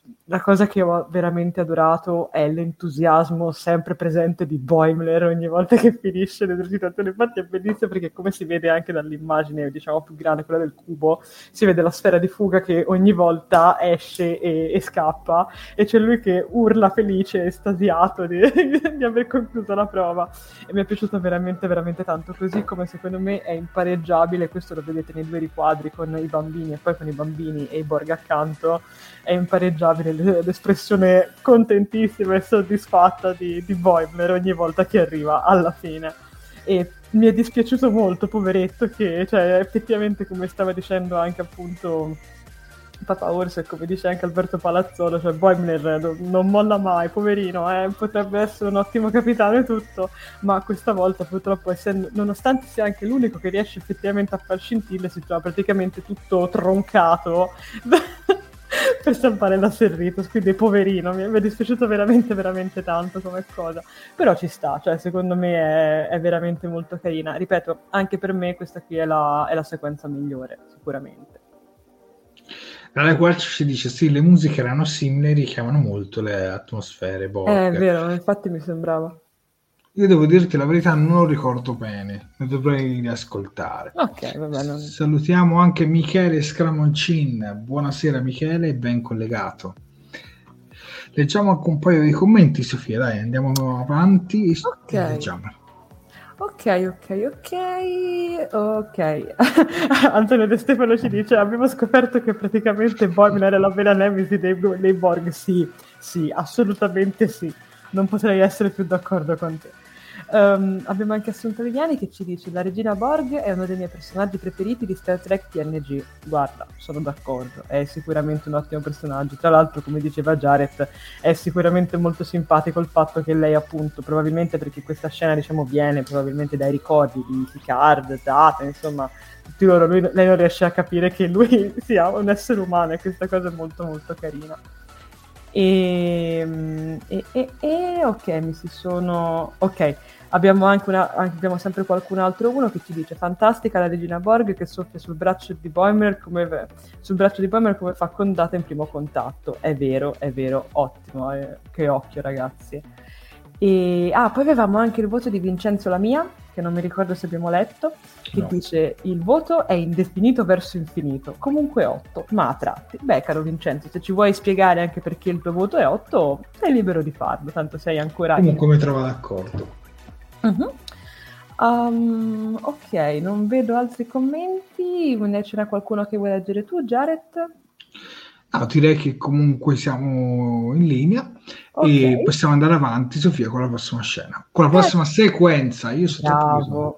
la cosa che ho veramente adorato è l'entusiasmo sempre presente di Boimler ogni volta che finisce l'esercitazione. Infatti è bellissimo perché, come si vede anche dall'immagine, diciamo, più grande, quella del cubo, si vede la sfera di fuga che ogni volta esce e, e scappa, e c'è lui che urla felice, estasiato di, di aver concluso la prova. E mi è piaciuto veramente, veramente tanto. Così come secondo me è impareggiabile, questo lo vedete nei due riquadri con i bambini e poi con i bambini e i Borg accanto, è impareggiabile l'espressione contentissima e soddisfatta di, di Boimler ogni volta che arriva alla fine. E mi è dispiaciuto molto, poveretto, che, cioè, effettivamente, come stava dicendo anche appunto Papa Orso, e come dice anche Alberto Palazzolo, cioè Boimler non molla mai, poverino, eh, potrebbe essere un ottimo capitano e tutto, ma questa volta purtroppo, essendo, nonostante sia anche l'unico che riesce effettivamente a far scintille, si trova praticamente tutto troncato per salvare la Serritos, quindi poverino, mi è dispiaciuto veramente veramente tanto come cosa, però ci sta, cioè secondo me è, è veramente molto carina. Ripeto, anche per me questa qui è la, è la sequenza migliore, sicuramente. Alla quale ci dice sì, le musiche erano simili, richiamano molto le atmosfere Borg. Eh, è vero, infatti mi sembrava. Io devo dirti la verità, non lo ricordo bene, lo dovrei riascoltare. Ok, va bene. Salutiamo anche Michele Scramoncin. Buonasera Michele, ben collegato. Leggiamo anche un paio di commenti, Sofia, dai, andiamo avanti Ok. e leggiamo. Ok, ok, ok, ok. Antonio De Stefano ci dice: abbiamo scoperto che praticamente Boimler è la vera nemesi dei, dei Borg. Sì, sì, assolutamente sì. Non potrei essere più d'accordo con te. Um, abbiamo anche Assunta Viviani che ci dice: la regina Borg è uno dei miei personaggi preferiti di Star Trek T N G. Guarda, sono d'accordo, è sicuramente un ottimo personaggio. Tra l'altro, come diceva Jared, è sicuramente molto simpatico il fatto che lei, appunto, probabilmente perché questa scena, diciamo, viene probabilmente dai ricordi di Picard, Data, insomma, tutti loro, lui, lei non riesce a capire che lui sia un essere umano, e questa cosa è molto molto carina. E, e, e, e ok, mi si sono ok, abbiamo anche una abbiamo sempre qualcun altro uno che ci dice: fantastica la regina Borg che soffia sul braccio di Boimler come sul braccio di Boimler come fa con Data in primo contatto. È vero, è vero, ottimo, eh, che occhio ragazzi. E ah, poi avevamo anche il voto di Vincenzo Lamia, che non mi ricordo se abbiamo letto, che no. Dice: il voto è indefinito verso infinito, comunque otto, ma a tratti. Beh, caro Vincenzo, se ci vuoi spiegare anche perché il tuo voto è otto, sei libero di farlo, tanto sei ancora... Comunque mi trovo d'accordo. Uh-huh. Um, ok, non vedo altri commenti, ne ce n'è qualcuno che vuoi leggere tu, Jared? No, direi che comunque siamo in linea, okay. E possiamo andare avanti, Sofia, con la prossima scena, con la prossima eh. sequenza. Io sono troppo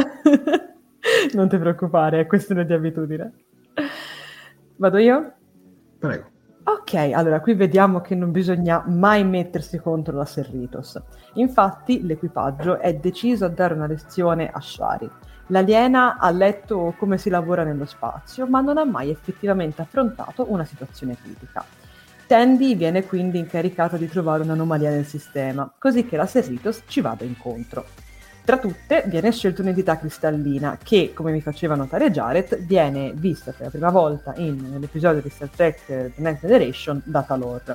non ti preoccupare, è questione di abitudine. Vado io? Prego. Ok, allora qui vediamo che non bisogna mai mettersi contro la Serritos. Infatti l'equipaggio è deciso a dare una lezione a Shari. L'aliena ha letto come si lavora nello spazio, ma non ha mai effettivamente affrontato una situazione critica. Tandy viene quindi incaricato di trovare un'anomalia nel sistema, così che la Serritos ci vada incontro. Tra tutte viene scelta un'entità cristallina che, come mi faceva notare Jared, viene vista per la prima volta in, nell'episodio di Star Trek The Next Generation da Talor.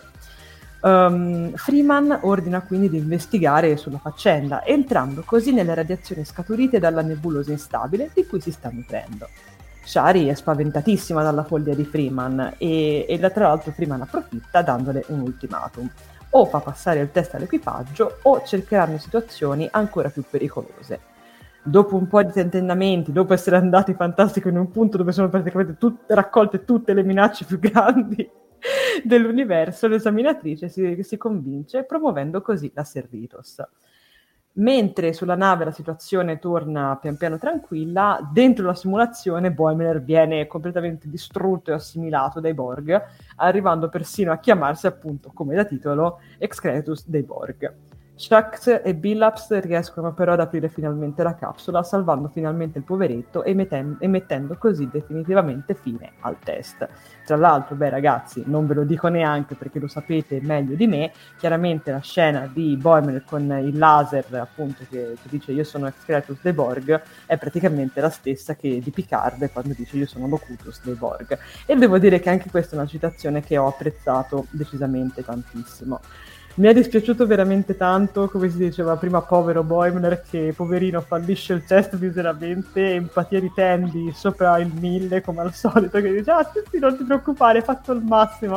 Um, Freeman ordina quindi di investigare sulla faccenda, entrando così nelle radiazioni scaturite dalla nebulosa instabile di cui si sta nutrendo. Shari è spaventatissima dalla follia di Freeman e, e tra l'altro Freeman approfitta dandole un ultimatum: o fa passare il test all'equipaggio o cercheranno situazioni ancora più pericolose. Dopo un po' di tentennamenti, dopo essere andati fantastico in un punto dove sono praticamente tut- raccolte tutte le minacce più grandi dell'universo, l'esaminatrice si, si convince, promuovendo così la Serritos. Mentre sulla nave la situazione torna pian piano tranquilla, dentro la simulazione Boimler viene completamente distrutto e assimilato dai Borg, arrivando persino a chiamarsi, appunto, come da titolo, Excretus dei Borg. Shax e Billups riescono però ad aprire finalmente la capsula, salvando finalmente il poveretto e, metten- e mettendo così definitivamente fine al test. Tra l'altro, beh ragazzi, non ve lo dico neanche perché lo sapete meglio di me, chiaramente la scena di Boimler con il laser, appunto, che, che dice io sono Excretus dei Borg, è praticamente la stessa che di Picard quando dice io sono Locutus dei Borg. E devo dire che anche questa è una citazione che ho apprezzato decisamente tantissimo. Mi è dispiaciuto veramente tanto, come si diceva prima, povero Boimler, che poverino fallisce il test miseramente, empatia di Tandy sopra il mille come al solito, che dice ah sì sì non ti preoccupare, hai fatto il massimo,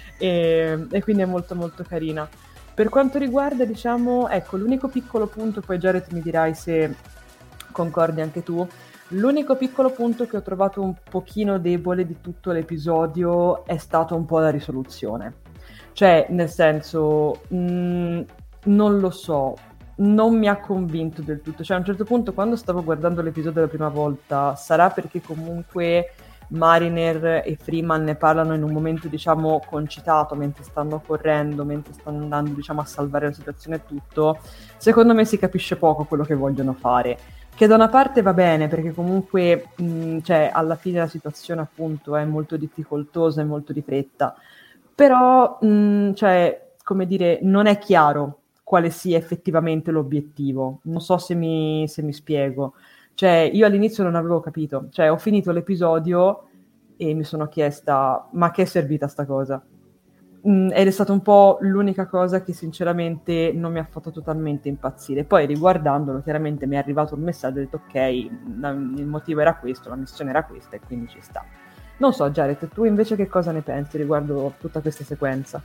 e, e quindi è molto molto carina. Per quanto riguarda, diciamo, ecco, l'unico piccolo punto, poi Jared mi dirai se concordi anche tu, l'unico piccolo punto che ho trovato un pochino debole di tutto l'episodio è stato un po' la risoluzione. Cioè, nel senso, mh, non lo so, non mi ha convinto del tutto. Cioè, a un certo punto, quando stavo guardando l'episodio la prima volta, sarà perché comunque Mariner e Freeman ne parlano in un momento, diciamo, concitato, mentre stanno correndo, mentre stanno andando, diciamo, a salvare la situazione e tutto. Secondo me si capisce poco quello che vogliono fare. Che da una parte va bene, perché comunque, mh, cioè, alla fine la situazione, appunto, è molto difficoltosa e molto di fretta. Però, mh, cioè, come dire, non è chiaro quale sia effettivamente l'obiettivo. Non so se mi, se mi spiego. Cioè, io all'inizio non avevo capito. Cioè, ho finito l'episodio e mi sono chiesta, ma che è servita sta cosa? Mm, ed è stata un po' l'unica cosa che sinceramente non mi ha fatto totalmente impazzire. Poi, riguardandolo, chiaramente mi è arrivato un messaggio e ho detto, ok, la- il motivo era questo, la missione era questa e quindi ci sta. Non so, Jared, tu invece che cosa ne pensi riguardo tutta questa sequenza?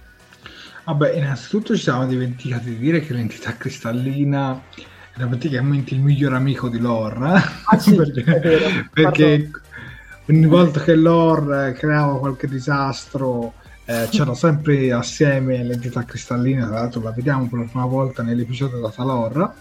Vabbè, innanzitutto ci siamo dimenticati di dire che l'entità cristallina era praticamente il miglior amico di Lore, Ah sì, perché, è vero, perché ogni volta che Lore creava qualche disastro eh, c'era sempre assieme l'entità cristallina. Tra l'altro la vediamo per la prima volta nell'episodio da Talor.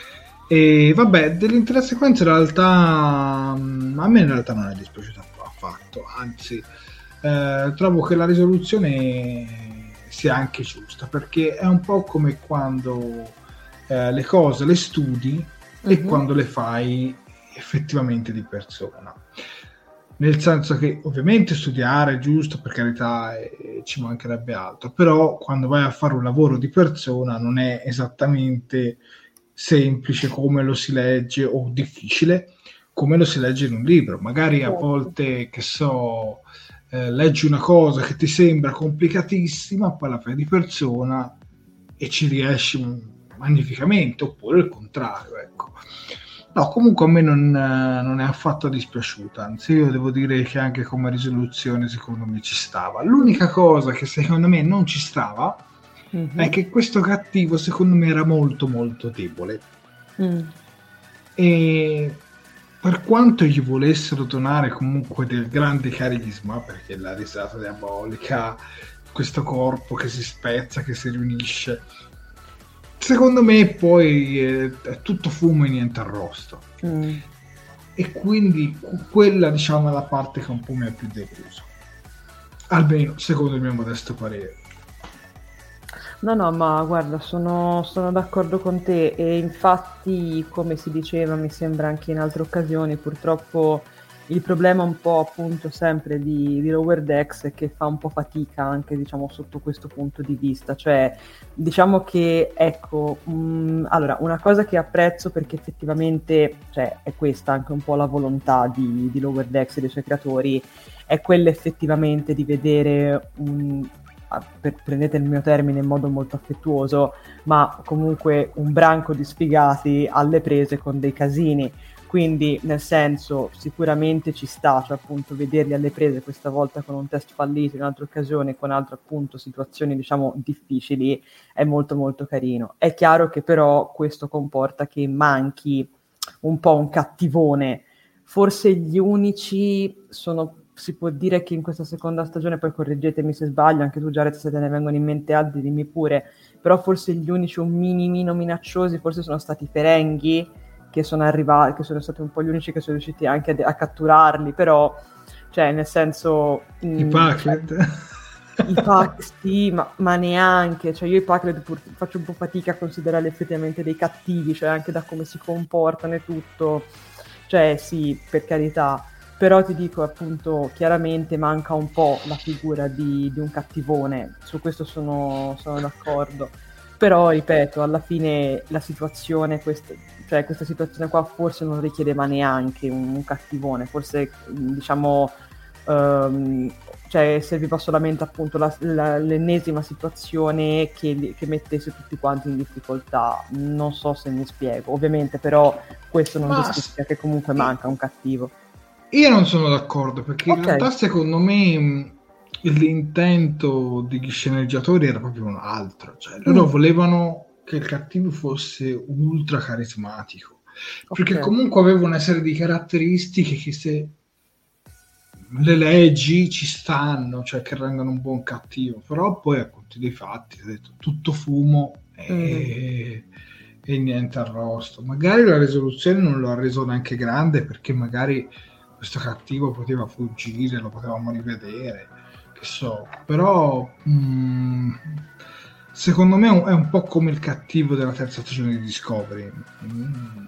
E vabbè, dell'intera sequenza in realtà mh, a me in realtà non è dispiaciuta affatto, anzi eh, trovo che la risoluzione sia anche giusta, perché è un po' come quando eh, le cose le studi uh-huh. e quando le fai effettivamente di persona, nel senso che ovviamente studiare è giusto, per carità, eh, ci mancherebbe altro, però quando vai a fare un lavoro di persona non è esattamente semplice come lo si legge, o difficile come lo si legge in un libro. Magari a volte, che so, eh, leggi una cosa che ti sembra complicatissima, poi la fai di persona e ci riesci magnificamente, oppure il contrario, ecco. No, comunque a me non, eh, non è affatto dispiaciuta, anzi io devo dire che anche come risoluzione secondo me ci stava. L'unica cosa che secondo me non ci stava mm-hmm. è che questo cattivo secondo me era molto molto debole. Mm. E per quanto gli volessero donare comunque del grande carisma, perché la risata diabolica, questo corpo che si spezza, che si riunisce, secondo me poi è, è tutto fumo e niente arrosto. Mm. E quindi quella, diciamo, è la parte che un po' mi ha più deluso, almeno secondo il mio modesto parere. No, no, ma guarda, sono, sono d'accordo con te e infatti, come si diceva, mi sembra anche in altre occasioni, purtroppo il problema un po' appunto sempre di, di Lower Decks è che fa un po' fatica anche, diciamo, sotto questo punto di vista. Cioè, diciamo che, ecco, mh, allora, una cosa che apprezzo perché effettivamente, cioè, è questa anche un po' la volontà di, di Lower Decks e dei suoi creatori, è quella effettivamente di vedere un... Per, prendete il mio termine in modo molto affettuoso, ma comunque un branco di sfigati alle prese con dei casini, quindi nel senso sicuramente ci sta, cioè appunto vederli alle prese questa volta con un test fallito, in altre occasioni con altre appunto situazioni diciamo difficili, è molto molto carino. È chiaro che però questo comporta che manchi un po' un cattivone, forse gli unici sono, si può dire che in questa seconda stagione, poi correggetemi se sbaglio, anche tu Jared se te ne vengono in mente altri dimmi pure, però forse gli unici un minimino minacciosi forse sono stati i Ferenghi, che sono arrivati, che sono stati un po' gli unici che sono riusciti anche a, a catturarli, però cioè nel senso i Packlet I pack sì, ma, ma neanche, cioè io i pack pur, faccio un po' fatica a considerarli effettivamente dei cattivi, cioè anche da come si comportano e tutto, cioè sì, per carità, però ti dico appunto, chiaramente manca un po' la figura di, di un cattivone, su questo sono, sono d'accordo, però ripeto, alla fine la situazione, questa, cioè questa situazione qua forse non richiedeva neanche un, un cattivone, forse diciamo... Um, cioè serviva solamente appunto la, la, l'ennesima situazione che, che mettesse tutti quanti in difficoltà. Non so se mi spiego, ovviamente, però questo non Ma giustifica che comunque manca un cattivo. Io non sono d'accordo, perché Okay. in realtà secondo me mh, l'intento degli sceneggiatori era proprio un altro, cioè loro Mm. volevano che il cattivo fosse ultra carismatico, perché Ok. comunque aveva una serie di caratteristiche che se le leggi ci stanno, cioè che rendono un buon cattivo, però poi a conti dei fatti, ho detto, tutto fumo e, Mm. e niente arrosto. Magari la risoluzione non lo ha reso neanche grande, perché magari questo cattivo poteva fuggire, lo potevamo rivedere, che so, però mh, secondo me è un po' come il cattivo della terza stagione di Discovery. Mm.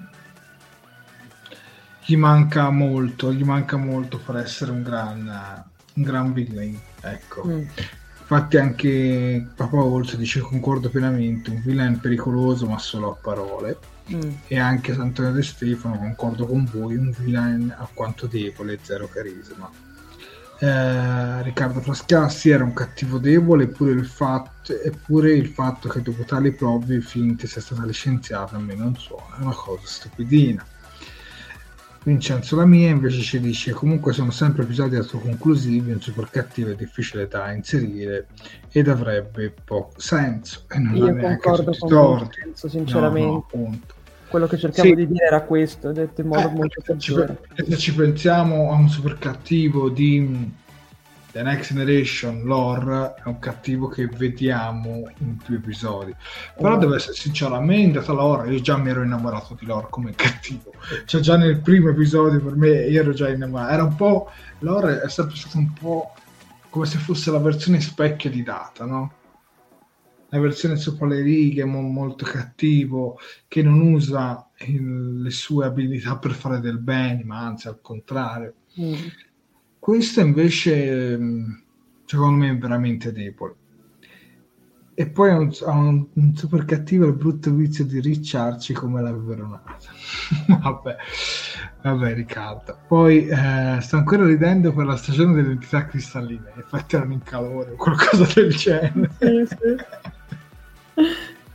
Gli manca molto, gli manca molto per essere un gran, un gran villain, ecco. Mm. Infatti anche Papa Olso dice: concordo pienamente, un villain pericoloso ma solo a parole. Mm. E anche Antonio De Stefano, concordo con voi, un villain alquanto debole, zero carisma. Eh, Riccardo Frascassi era un cattivo debole, eppure il fatto, eppure il fatto che dopo tali prove Fink sia stata licenziata a me non suona, è una cosa stupidina. Vincenzo Lamia invece ci dice: comunque sono sempre episodi autoconclusivi, un super cattivo è difficile da inserire ed avrebbe poco senso, e non io ha neanche concordo tutti i con torti, Vincenzo, sinceramente. no, no, quello che cercavo sì. di dire era questo, detto in modo eh, molto peggiore. Se ci pensiamo a un super cattivo di The Next Generation, Lore è un cattivo che vediamo in più episodi, però oh. devo essere sincero, a me in data Lore io già mi ero innamorato di Lore come cattivo, cioè già nel primo episodio per me io ero già innamorato, era un po', Lore è sempre stato un po' come se fosse la versione specchio di Data, no? La versione sopra le righe, mo- molto cattivo, che non usa il, le sue abilità per fare del bene, ma anzi al contrario. Mm. Questo invece secondo me è veramente debole, e poi ha un, ha un, un super cattivo il brutto vizio di ricciarci come la veronata. vabbè vabbè Riccardo, poi eh, sto ancora ridendo per la stagione delle entità cristalline, infatti erano in calore o qualcosa del genere. Sì, sì.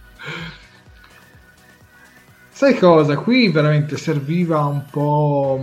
Sai cosa? Qui veramente serviva un po'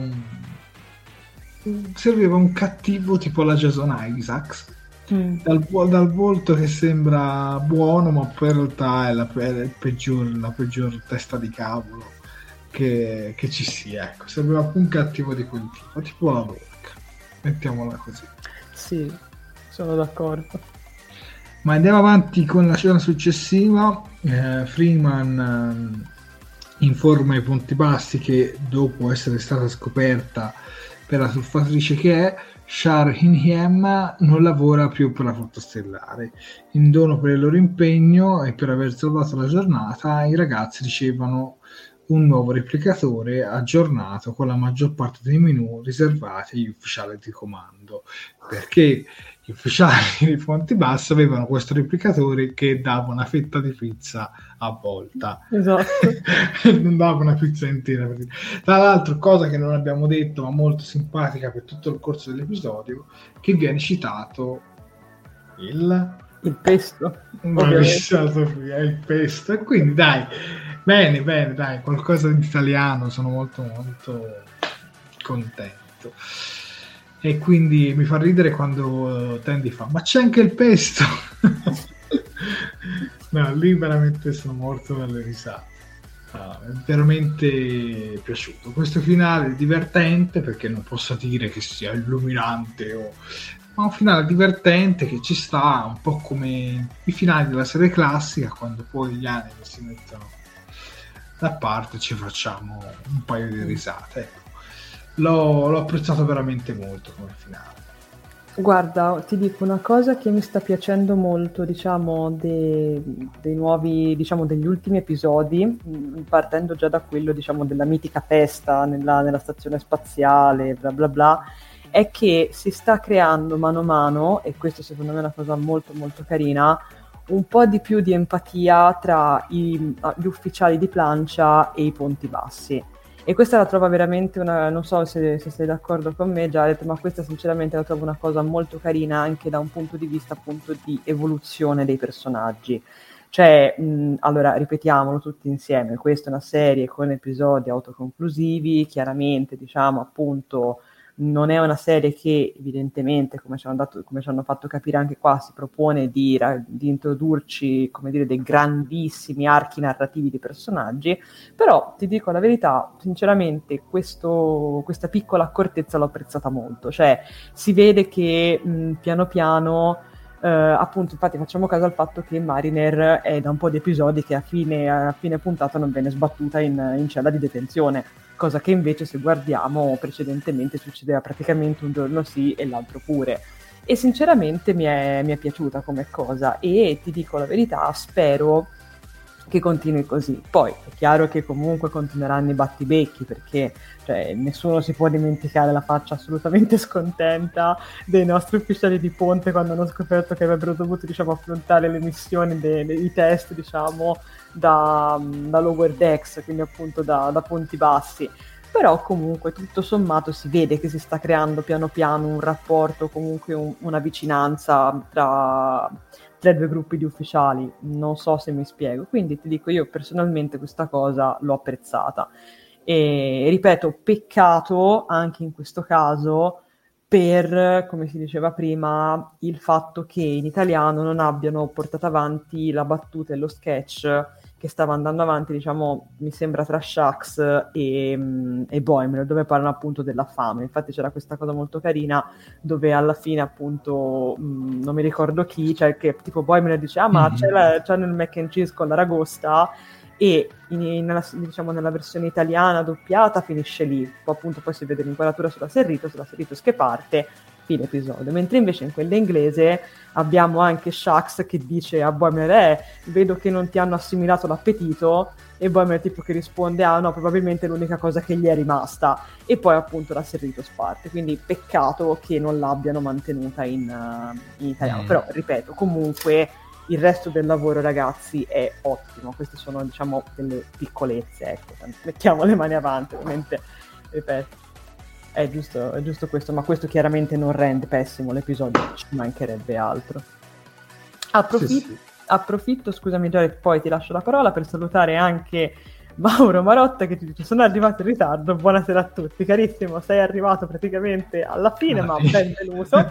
serviva un cattivo tipo la Jason Isaacs, mm. dal, dal volto che sembra buono ma poi in realtà è la, è il peggior, la peggior testa di cavolo che, che ci sia, ecco. Serviva un cattivo di quel tipo, tipo la Lorca, mettiamola così. Sì, sono d'accordo. Ma andiamo avanti con la scena successiva. eh, Freeman eh, informa i Ponti Bassi che dopo essere stata scoperta per la surfatrice che è, Shar Hinhiem non lavora più per la flotta stellare. In dono per il loro impegno e per aver salvato la giornata, i ragazzi ricevono un nuovo replicatore aggiornato con la maggior parte dei menu riservati agli ufficiali di comando, perché gli ufficiali di Ponti Bassi avevano questo replicatore che dava una fetta di pizza a volta. Esatto. Non dava una pizza intera. Tra l'altro, cosa che non abbiamo detto ma molto simpatica per tutto il corso dell'episodio, che viene citato il il pesto. Bravissima Sofia, il pesto. E quindi dai, bene, bene, dai, qualcosa in italiano, sono molto molto contento. E quindi mi fa ridere quando Tandy fa: ma c'è anche il pesto. No, lì veramente sono morto dalle risate. Ah, è veramente piaciuto questo finale, è divertente, perché non posso dire che sia illuminante o... ma un finale divertente che ci sta, un po' come i finali della serie classica, quando poi gli anime si mettono da parte, ci facciamo un paio di risate, ecco. L'ho, l'ho apprezzato veramente molto come finale. Guarda, ti dico una cosa che mi sta piacendo molto, diciamo, de- dei nuovi, diciamo, degli ultimi episodi, mh, partendo già da quello, diciamo, della mitica festa nella, nella stazione spaziale, bla bla bla, è che si sta creando mano a mano, e questo secondo me è una cosa molto molto carina, un po' di più di empatia tra i- gli ufficiali di plancia e i ponti bassi. E questa la trovo veramente una, non so se, se sei d'accordo con me, Jared, ma questa sinceramente la trovo una cosa molto carina anche da un punto di vista appunto di evoluzione dei personaggi. Cioè, mh, allora, ripetiamolo tutti insieme, questa è una serie con episodi autoconclusivi, chiaramente, diciamo, appunto, non è una serie che evidentemente, come ci hanno, dato, come ci hanno fatto capire anche qua, si propone di, ra- di introdurci, come dire, dei grandissimi archi narrativi di personaggi, però ti dico la verità, sinceramente questo, questa piccola accortezza l'ho apprezzata molto, cioè si vede che mh, piano piano, eh, appunto, infatti facciamo caso al fatto che Mariner è da un po' di episodi che a fine, a fine puntata non viene sbattuta in, in cella di detenzione, cosa che invece se guardiamo precedentemente succedeva praticamente un giorno sì e l'altro pure. E sinceramente mi è, mi è piaciuta come cosa e ti dico la verità, spero che continui così. Poi è chiaro che comunque continueranno i battibecchi perché cioè, nessuno si può dimenticare la faccia assolutamente scontenta dei nostri ufficiali di ponte quando hanno scoperto che avrebbero dovuto diciamo, affrontare le missioni dei, dei test diciamo, da, da lower decks, quindi appunto da, da ponti bassi. Però comunque tutto sommato si vede che si sta creando piano piano un rapporto, comunque un, una vicinanza tra, tra i due gruppi di ufficiali, non so se mi spiego, quindi ti dico io personalmente questa cosa l'ho apprezzata e ripeto, peccato anche in questo caso per, come si diceva prima, il fatto che in italiano non abbiano portato avanti la battuta e lo sketch che stava andando avanti, diciamo, mi sembra tra Shax e, um, e Boimler, dove parlano appunto della fame. Infatti c'era questa cosa molto carina dove alla fine appunto mh, non mi ricordo chi, cioè che tipo Boimler dice ah ma mm-hmm. c'è, la, c'è nel mac and cheese con l'aragosta e in, in, nella, diciamo, nella versione italiana doppiata finisce lì, poi appunto poi si vede l'inquadratura sulla Cerritos, sulla Cerritos che parte, fine episodio, mentre invece in quella inglese abbiamo anche Shax che dice a Boimler eh, vedo che non ti hanno assimilato l'appetito e Boimler tipo che risponde ah no probabilmente è l'unica cosa che gli è rimasta e poi appunto la Cerritos parte, quindi peccato che non l'abbiano mantenuta in, uh, in italiano, mm. Però ripeto comunque il resto del lavoro ragazzi è ottimo, queste sono diciamo delle piccolezze, ecco, mettiamo le mani avanti, ovviamente ripeto è giusto, è giusto questo, ma questo chiaramente non rende pessimo l'episodio, ci mancherebbe altro. Approfitto, sì, sì. approfitto scusami Giorgio, poi ti lascio la parola per salutare anche Mauro Marotta che ti dice sono arrivato in ritardo, buonasera a tutti, carissimo, sei arrivato praticamente alla fine, alla ma fine. Benvenuto.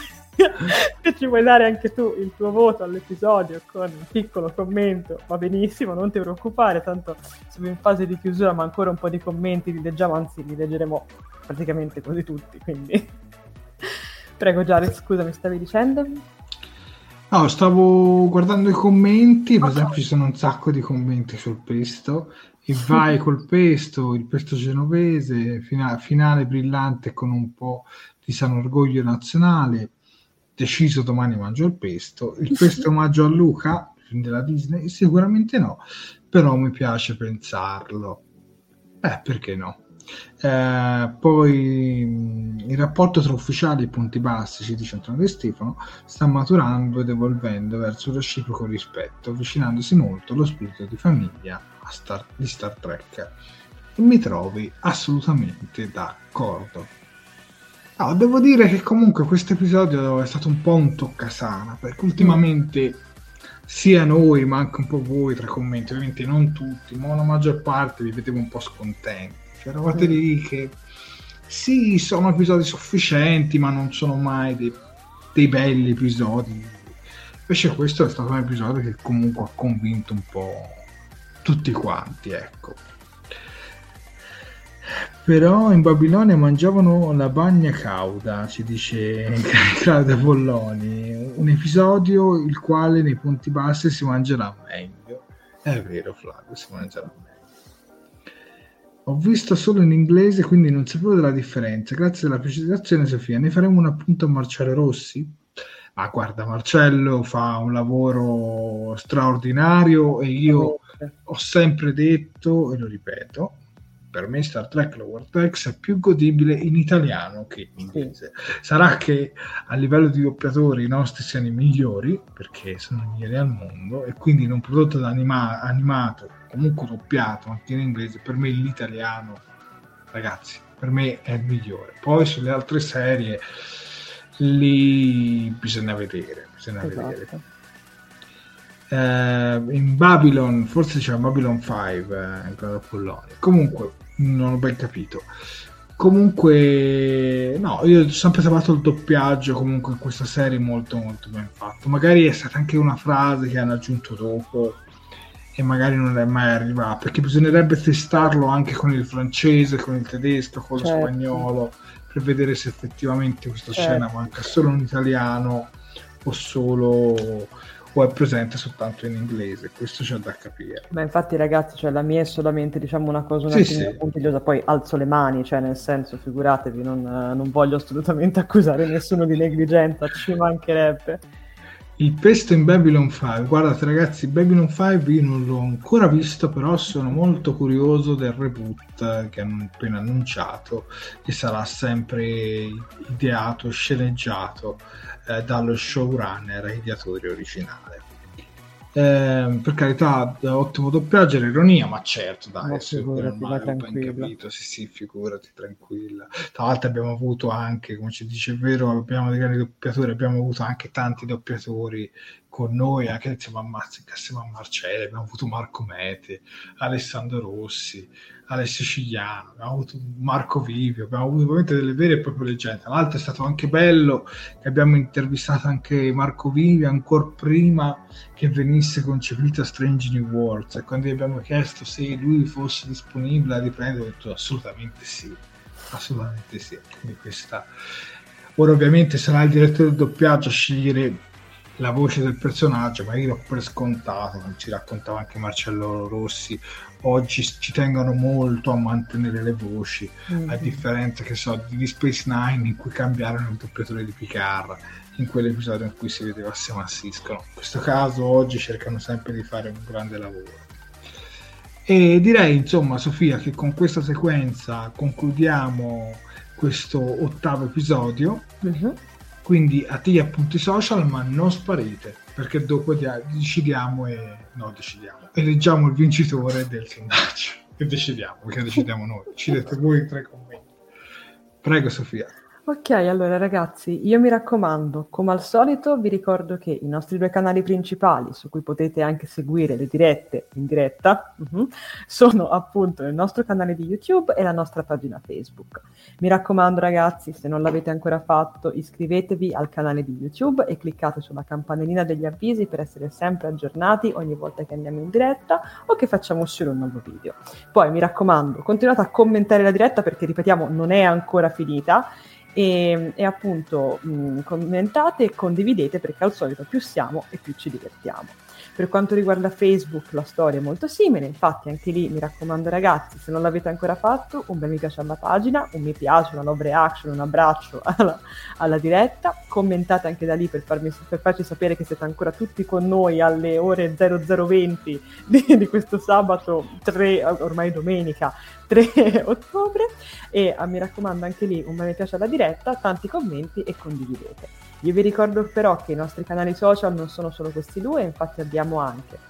Se ci vuoi dare anche tu il tuo voto all'episodio con un piccolo commento va benissimo, non ti preoccupare, tanto siamo in fase di chiusura ma ancora un po' di commenti li leggiamo, anzi li leggeremo praticamente quasi tutti, quindi prego Jared, scusa mi stavi dicendo? No, stavo guardando i commenti, per okay. esempio ci sono un sacco di commenti sul pesto, il vai col pesto, il pesto genovese, finale, finale brillante con un po' di sano orgoglio nazionale, deciso domani mangio il pesto, il pesto omaggio a Luca, della Disney, sicuramente no, però mi piace pensarlo, eh perché no? Eh, poi mh, il rapporto tra ufficiali e punti bassi, ci dice Antonio De Stefano, sta maturando ed evolvendo verso il reciproco rispetto, avvicinandosi molto allo spirito di famiglia a Star, di Star Trek, e mi trovi assolutamente d'accordo. No, devo dire che comunque questo episodio è stato un po' un toccasana, perché ultimamente sia noi ma anche un po' voi tra commenti, ovviamente non tutti, ma la maggior parte vi vedevo un po' scontenti, cioè eravate mm. lì che sì, sono episodi sufficienti ma non sono mai dei, dei belli episodi, invece questo è stato un episodio che comunque ha convinto un po' tutti quanti, ecco. Però in Babilonia mangiavano la bagna cauda, ci dice Claudia Polloni, un episodio il quale nei punti bassi si mangerà meglio. È vero Flavio, si mangerà meglio. Ho visto solo in inglese, quindi non sapevo della differenza. Grazie alla precisazione, Sofia. Ne faremo un appunto a Marcello Rossi? Ma guarda, Marcello fa un lavoro straordinario e io ho sempre detto, e lo ripeto, per me Star Trek Lower Decks è più godibile in italiano che in inglese. Sì. Sarà che a livello di doppiatori i nostri siano i migliori, perché sono i migliori al mondo, e quindi in un prodotto anima- animato, comunque doppiato anche in inglese, per me l'italiano, ragazzi, per me è il migliore. Poi sulle altre serie lì bisogna vedere, bisogna esatto. vedere. Uh, in Babylon, forse c'è Babylon cinque eh, in Polonia. Comunque non ho ben capito. Comunque no, io ho sempre trovato il doppiaggio comunque in questa serie molto molto ben fatto. Magari è stata anche una frase che hanno aggiunto dopo e magari non è mai arrivata, perché bisognerebbe testarlo anche con il francese, con il tedesco, con certo. lo spagnolo, per vedere se effettivamente questa certo. scena manca solo in italiano o solo o è presente soltanto in inglese. Questo c'è da capire. Ma infatti ragazzi, cioè la mia è solamente diciamo una cosa un sì, attimo sì. puntigliosa, poi alzo le mani, cioè nel senso figuratevi, non, non voglio assolutamente accusare nessuno di negligenza, ci mancherebbe. Il pesto in Babylon cinque, guardate ragazzi, Babylon cinque io non l'ho ancora visto, però sono molto curioso del reboot che hanno appena annunciato, che sarà sempre ideato, sceneggiato eh, dallo showrunner e ideatore originale. Eh, per carità, ottimo doppiaggio, l'ironia, ma certo dai, ma figurati, ormai ho ben capito, sì sì, figurati, tranquilla. Tra l'altro abbiamo avuto anche, come ci dice il vero, abbiamo dei grandi doppiatori, abbiamo avuto anche tanti doppiatori con noi, anche insieme a Mazzi, insieme a Marcello, abbiamo avuto Marco Mete, Alessandro Rossi, Alessio Cigliano, abbiamo avuto Marco Vivio, abbiamo avuto ovviamente delle vere e proprie leggende. Tra l'altro è stato anche bello che abbiamo intervistato anche Marco Vivio ancora prima che venisse concepita Strange New Worlds, e quando gli abbiamo chiesto se lui fosse disponibile a riprendere, ho detto assolutamente sì, assolutamente sì. Quindi questa ora ovviamente sarà il direttore del doppiaggio a scegliere la voce del personaggio, ma io l'ho per scontato, come ci raccontava anche Marcello Rossi, oggi ci tengono molto a mantenere le voci, mm-hmm. a differenza che so di Space Nine, in cui cambiarono il doppiatore di Picard in quell'episodio in cui si vedeva Sam Assiscono. In questo caso oggi cercano sempre di fare un grande lavoro. E direi insomma, Sofia, che con questa sequenza concludiamo questo ottavo episodio. Mm-hmm. Quindi attivi appunti social, ma non sparite, perché dopo decidiamo e no decidiamo e leggiamo il vincitore del sondaggio. E decidiamo, perché decidiamo noi. Decidete voi tra i commenti. Prego Sofia. Ok, allora ragazzi, io mi raccomando, come al solito vi ricordo che i nostri due canali principali, su cui potete anche seguire le dirette in diretta, uh-huh, sono appunto il nostro canale di YouTube e la nostra pagina Facebook. Mi raccomando ragazzi, se non l'avete ancora fatto, iscrivetevi al canale di YouTube e cliccate sulla campanellina degli avvisi per essere sempre aggiornati ogni volta che andiamo in diretta o che facciamo uscire un nuovo video. Poi mi raccomando, continuate a commentare la diretta perché, ripetiamo, non è ancora finita. E, e appunto mh, commentate e condividete, perché al solito più siamo e più ci divertiamo. Per quanto riguarda Facebook la storia è molto simile, infatti anche lì mi raccomando ragazzi, se non l'avete ancora fatto, un bel mi piace alla pagina, un mi piace, una love reaction, un abbraccio alla, alla diretta, commentate anche da lì per, farmi, per farci sapere che siete ancora tutti con noi alle ore zero zero venti di, di questo sabato tre, ormai domenica, tre ottobre, e ah, mi raccomando anche lì un mi piace alla diretta, tanti commenti e condividete. Io vi ricordo però che i nostri canali social non sono solo questi due, infatti abbiamo anche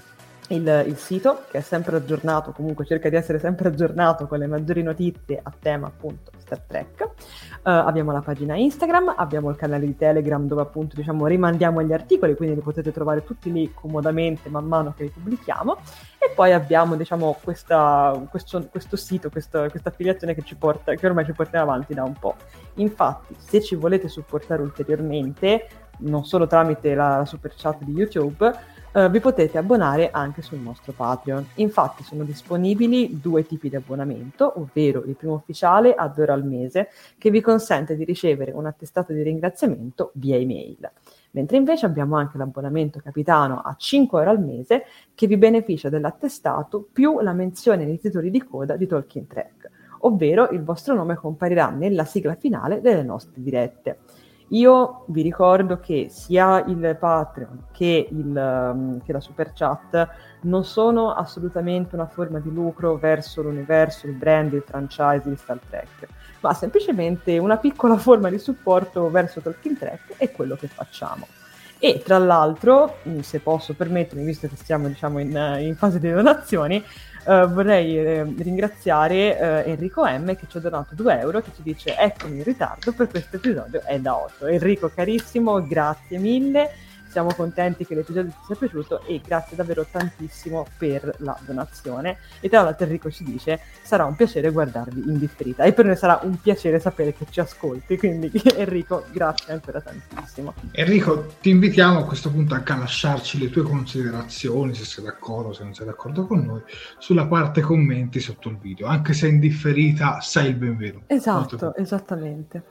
il, il sito che è sempre aggiornato, comunque cerca di essere sempre aggiornato con le maggiori notizie a tema appunto Star Trek. Uh, abbiamo la pagina Instagram, abbiamo il canale di Telegram dove appunto diciamo rimandiamo gli articoli, quindi li potete trovare tutti lì comodamente man mano che li pubblichiamo, e poi abbiamo diciamo questa, questo, questo sito, questa, questa affiliazione che ci porta, che ormai ci portiamo avanti da un po'. Infatti se ci volete supportare ulteriormente, non solo tramite la, la super chat di YouTube, Uh, vi potete abbonare anche sul nostro Patreon. Infatti sono disponibili due tipi di abbonamento, ovvero il primo ufficiale a due euro al mese, che vi consente di ricevere un attestato di ringraziamento via email, mentre invece abbiamo anche l'abbonamento capitano a cinque euro al mese che vi beneficia dell'attestato più la menzione nei titoli di coda di Talking Track, ovvero il vostro nome comparirà nella sigla finale delle nostre dirette. Io vi ricordo che sia il Patreon che, il, um, che la Super Chat non sono assolutamente una forma di lucro verso l'universo, il brand, il franchise di Star Trek, ma semplicemente una piccola forma di supporto verso Talking Track è quello che facciamo. E tra l'altro, se posso permettermi, visto che siamo diciamo in, in fase di donazioni, Uh, vorrei eh, ringraziare uh, Enrico M che ci ha donato due euro, che ci dice eccomi in ritardo per questo episodio è da otto. Enrico carissimo, grazie mille, siamo contenti che l'episodio ti sia piaciuto e grazie davvero tantissimo per la donazione. E tra l'altro Enrico ci dice sarà un piacere guardarvi in differita e per noi sarà un piacere sapere che ci ascolti, quindi Enrico grazie ancora tantissimo. Enrico, ti invitiamo a questo punto anche a lasciarci le tue considerazioni, se sei d'accordo, se non sei d'accordo con noi, sulla parte commenti sotto il video, anche se in differita sai il benvenuto. Esatto, esattamente.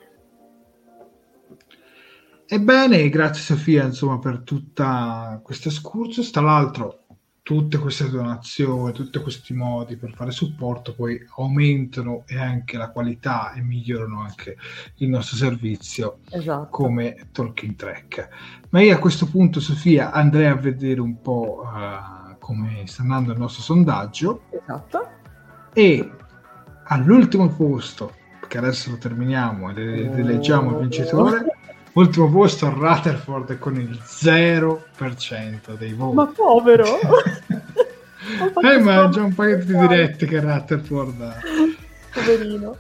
Ebbene, grazie Sofia insomma per tutta questa excursus. Tra l'altro tutte queste donazioni, tutti questi modi per fare supporto poi aumentano e anche la qualità e migliorano anche il nostro servizio, esatto, come Talking Track. Ma io a questo punto Sofia andrei a vedere un po' uh, come sta andando il nostro sondaggio, esatto, e all'ultimo posto, perché adesso lo terminiamo e eleggiamo il vincitore. Ultimo posto Rutherford con il zero per cento dei voti. Ma povero! eh, ma già un paio di dirette che Rutherford ha. Poverino.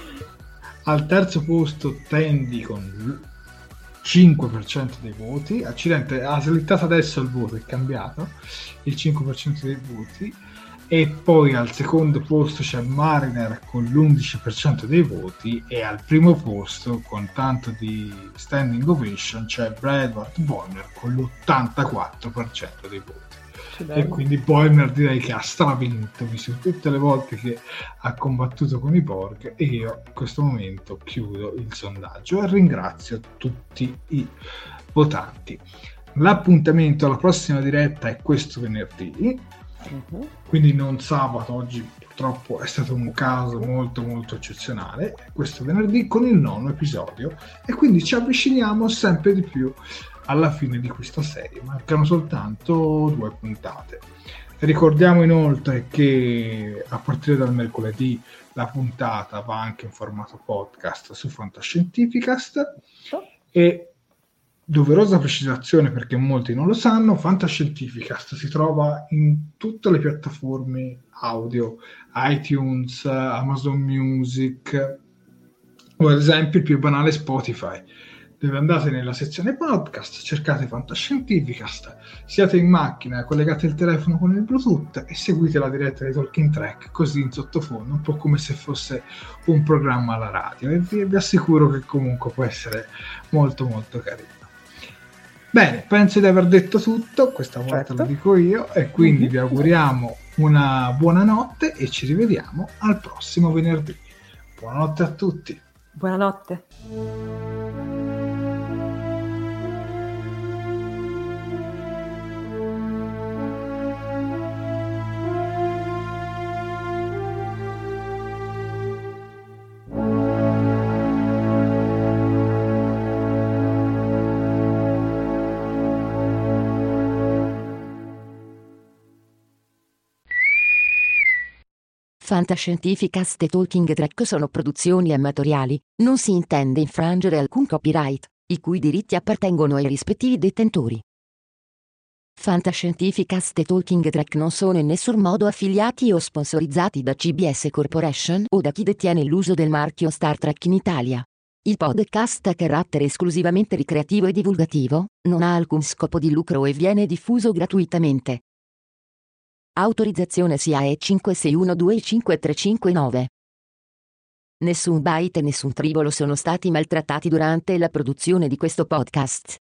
Al terzo posto Tandy con il cinque per cento dei voti. Accidente, ha slittato adesso il voto, è cambiato. Il cinque per cento dei voti. E poi al secondo posto c'è Mariner con l'undici per cento dei voti e al primo posto con tanto di standing ovation c'è Bradford Boimler con l'ottantaquattro per cento dei voti. E quindi Boimler direi che ha stravinto, visto tutte le volte che ha combattuto con i Borg, e io in questo momento chiudo il sondaggio e ringrazio tutti i votanti. L'appuntamento alla prossima diretta è questo venerdì. Uh-huh. Quindi non sabato, oggi purtroppo è stato un caso molto molto eccezionale, questo venerdì con il nono episodio, e quindi ci avviciniamo sempre di più alla fine di questa serie. Mancano soltanto due puntate. Ricordiamo inoltre che a partire dal mercoledì la puntata va anche in formato podcast su Fantascientificast. E doverosa precisazione, perché molti non lo sanno, Fantascientificast si trova in tutte le piattaforme audio, iTunes, Amazon Music, o ad esempio il più banale Spotify. Dove andate nella sezione podcast, cercate Fantascientificast, siate in macchina, collegate il telefono con il Bluetooth e seguite la diretta di Talking Track così in sottofondo, un po' come se fosse un programma alla radio, e vi, vi assicuro che comunque può essere molto molto carino. Bene, penso di aver detto tutto, questa volta certo. Lo dico io, e quindi mm-hmm. vi auguriamo una buona notte e ci rivediamo al prossimo venerdì. Buonanotte a tutti. Buonanotte. Fantascientificast e Talking Track sono produzioni amatoriali, non si intende infrangere alcun copyright, i cui diritti appartengono ai rispettivi detentori. Fantascientificast e Talking Track non sono in nessun modo affiliati o sponsorizzati da C B S Corporation o da chi detiene l'uso del marchio Star Trek in Italia. Il podcast ha carattere esclusivamente ricreativo e divulgativo, non ha alcun scopo di lucro e viene diffuso gratuitamente. Autorizzazione S I A E cinque sei uno due cinque tre cinque nove. Nessun byte e nessun tribolo sono stati maltrattati durante la produzione di questo podcast.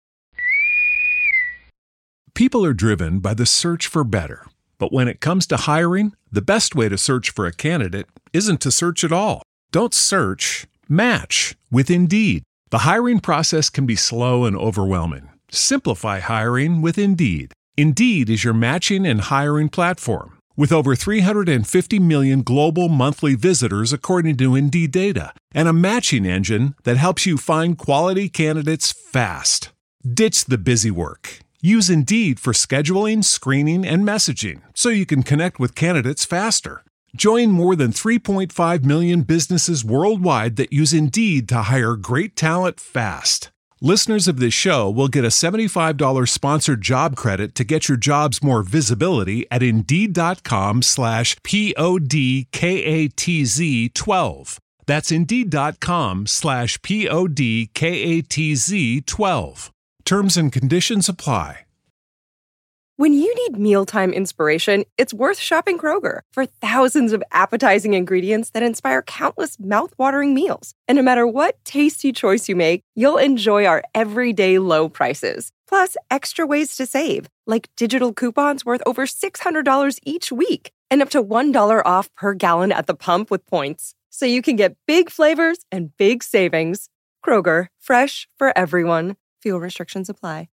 People are driven by the search for better. But when it comes to hiring, the best way to search for a candidate isn't to search at all. Don't search, match with Indeed. The hiring process can be slow and overwhelming. Simplify hiring with Indeed. Indeed is your matching and hiring platform. With over three hundred fifty million global monthly visitors according to Indeed data, and a matching engine that helps you find quality candidates fast. Ditch the busy work. Use Indeed for scheduling, screening, and messaging so you can connect with candidates faster. Join more than three point five million businesses worldwide that use Indeed to hire great talent fast. Listeners of this show will get a seventy-five dollars sponsored job credit to get your jobs more visibility at Indeed.com slash P-O-D-K-A-T-Z 12. That's Indeed.com slash P-O-D-K-A-T-Z 12. Terms and conditions apply. When you need mealtime inspiration, it's worth shopping Kroger for thousands of appetizing ingredients that inspire countless mouth-watering meals. And no matter what tasty choice you make, you'll enjoy our everyday low prices. Plus, extra ways to save, like digital coupons worth over six hundred dollars each week and up to one dollar off per gallon at the pump with points. So you can get big flavors and big savings. Kroger, fresh for everyone. Fuel restrictions apply.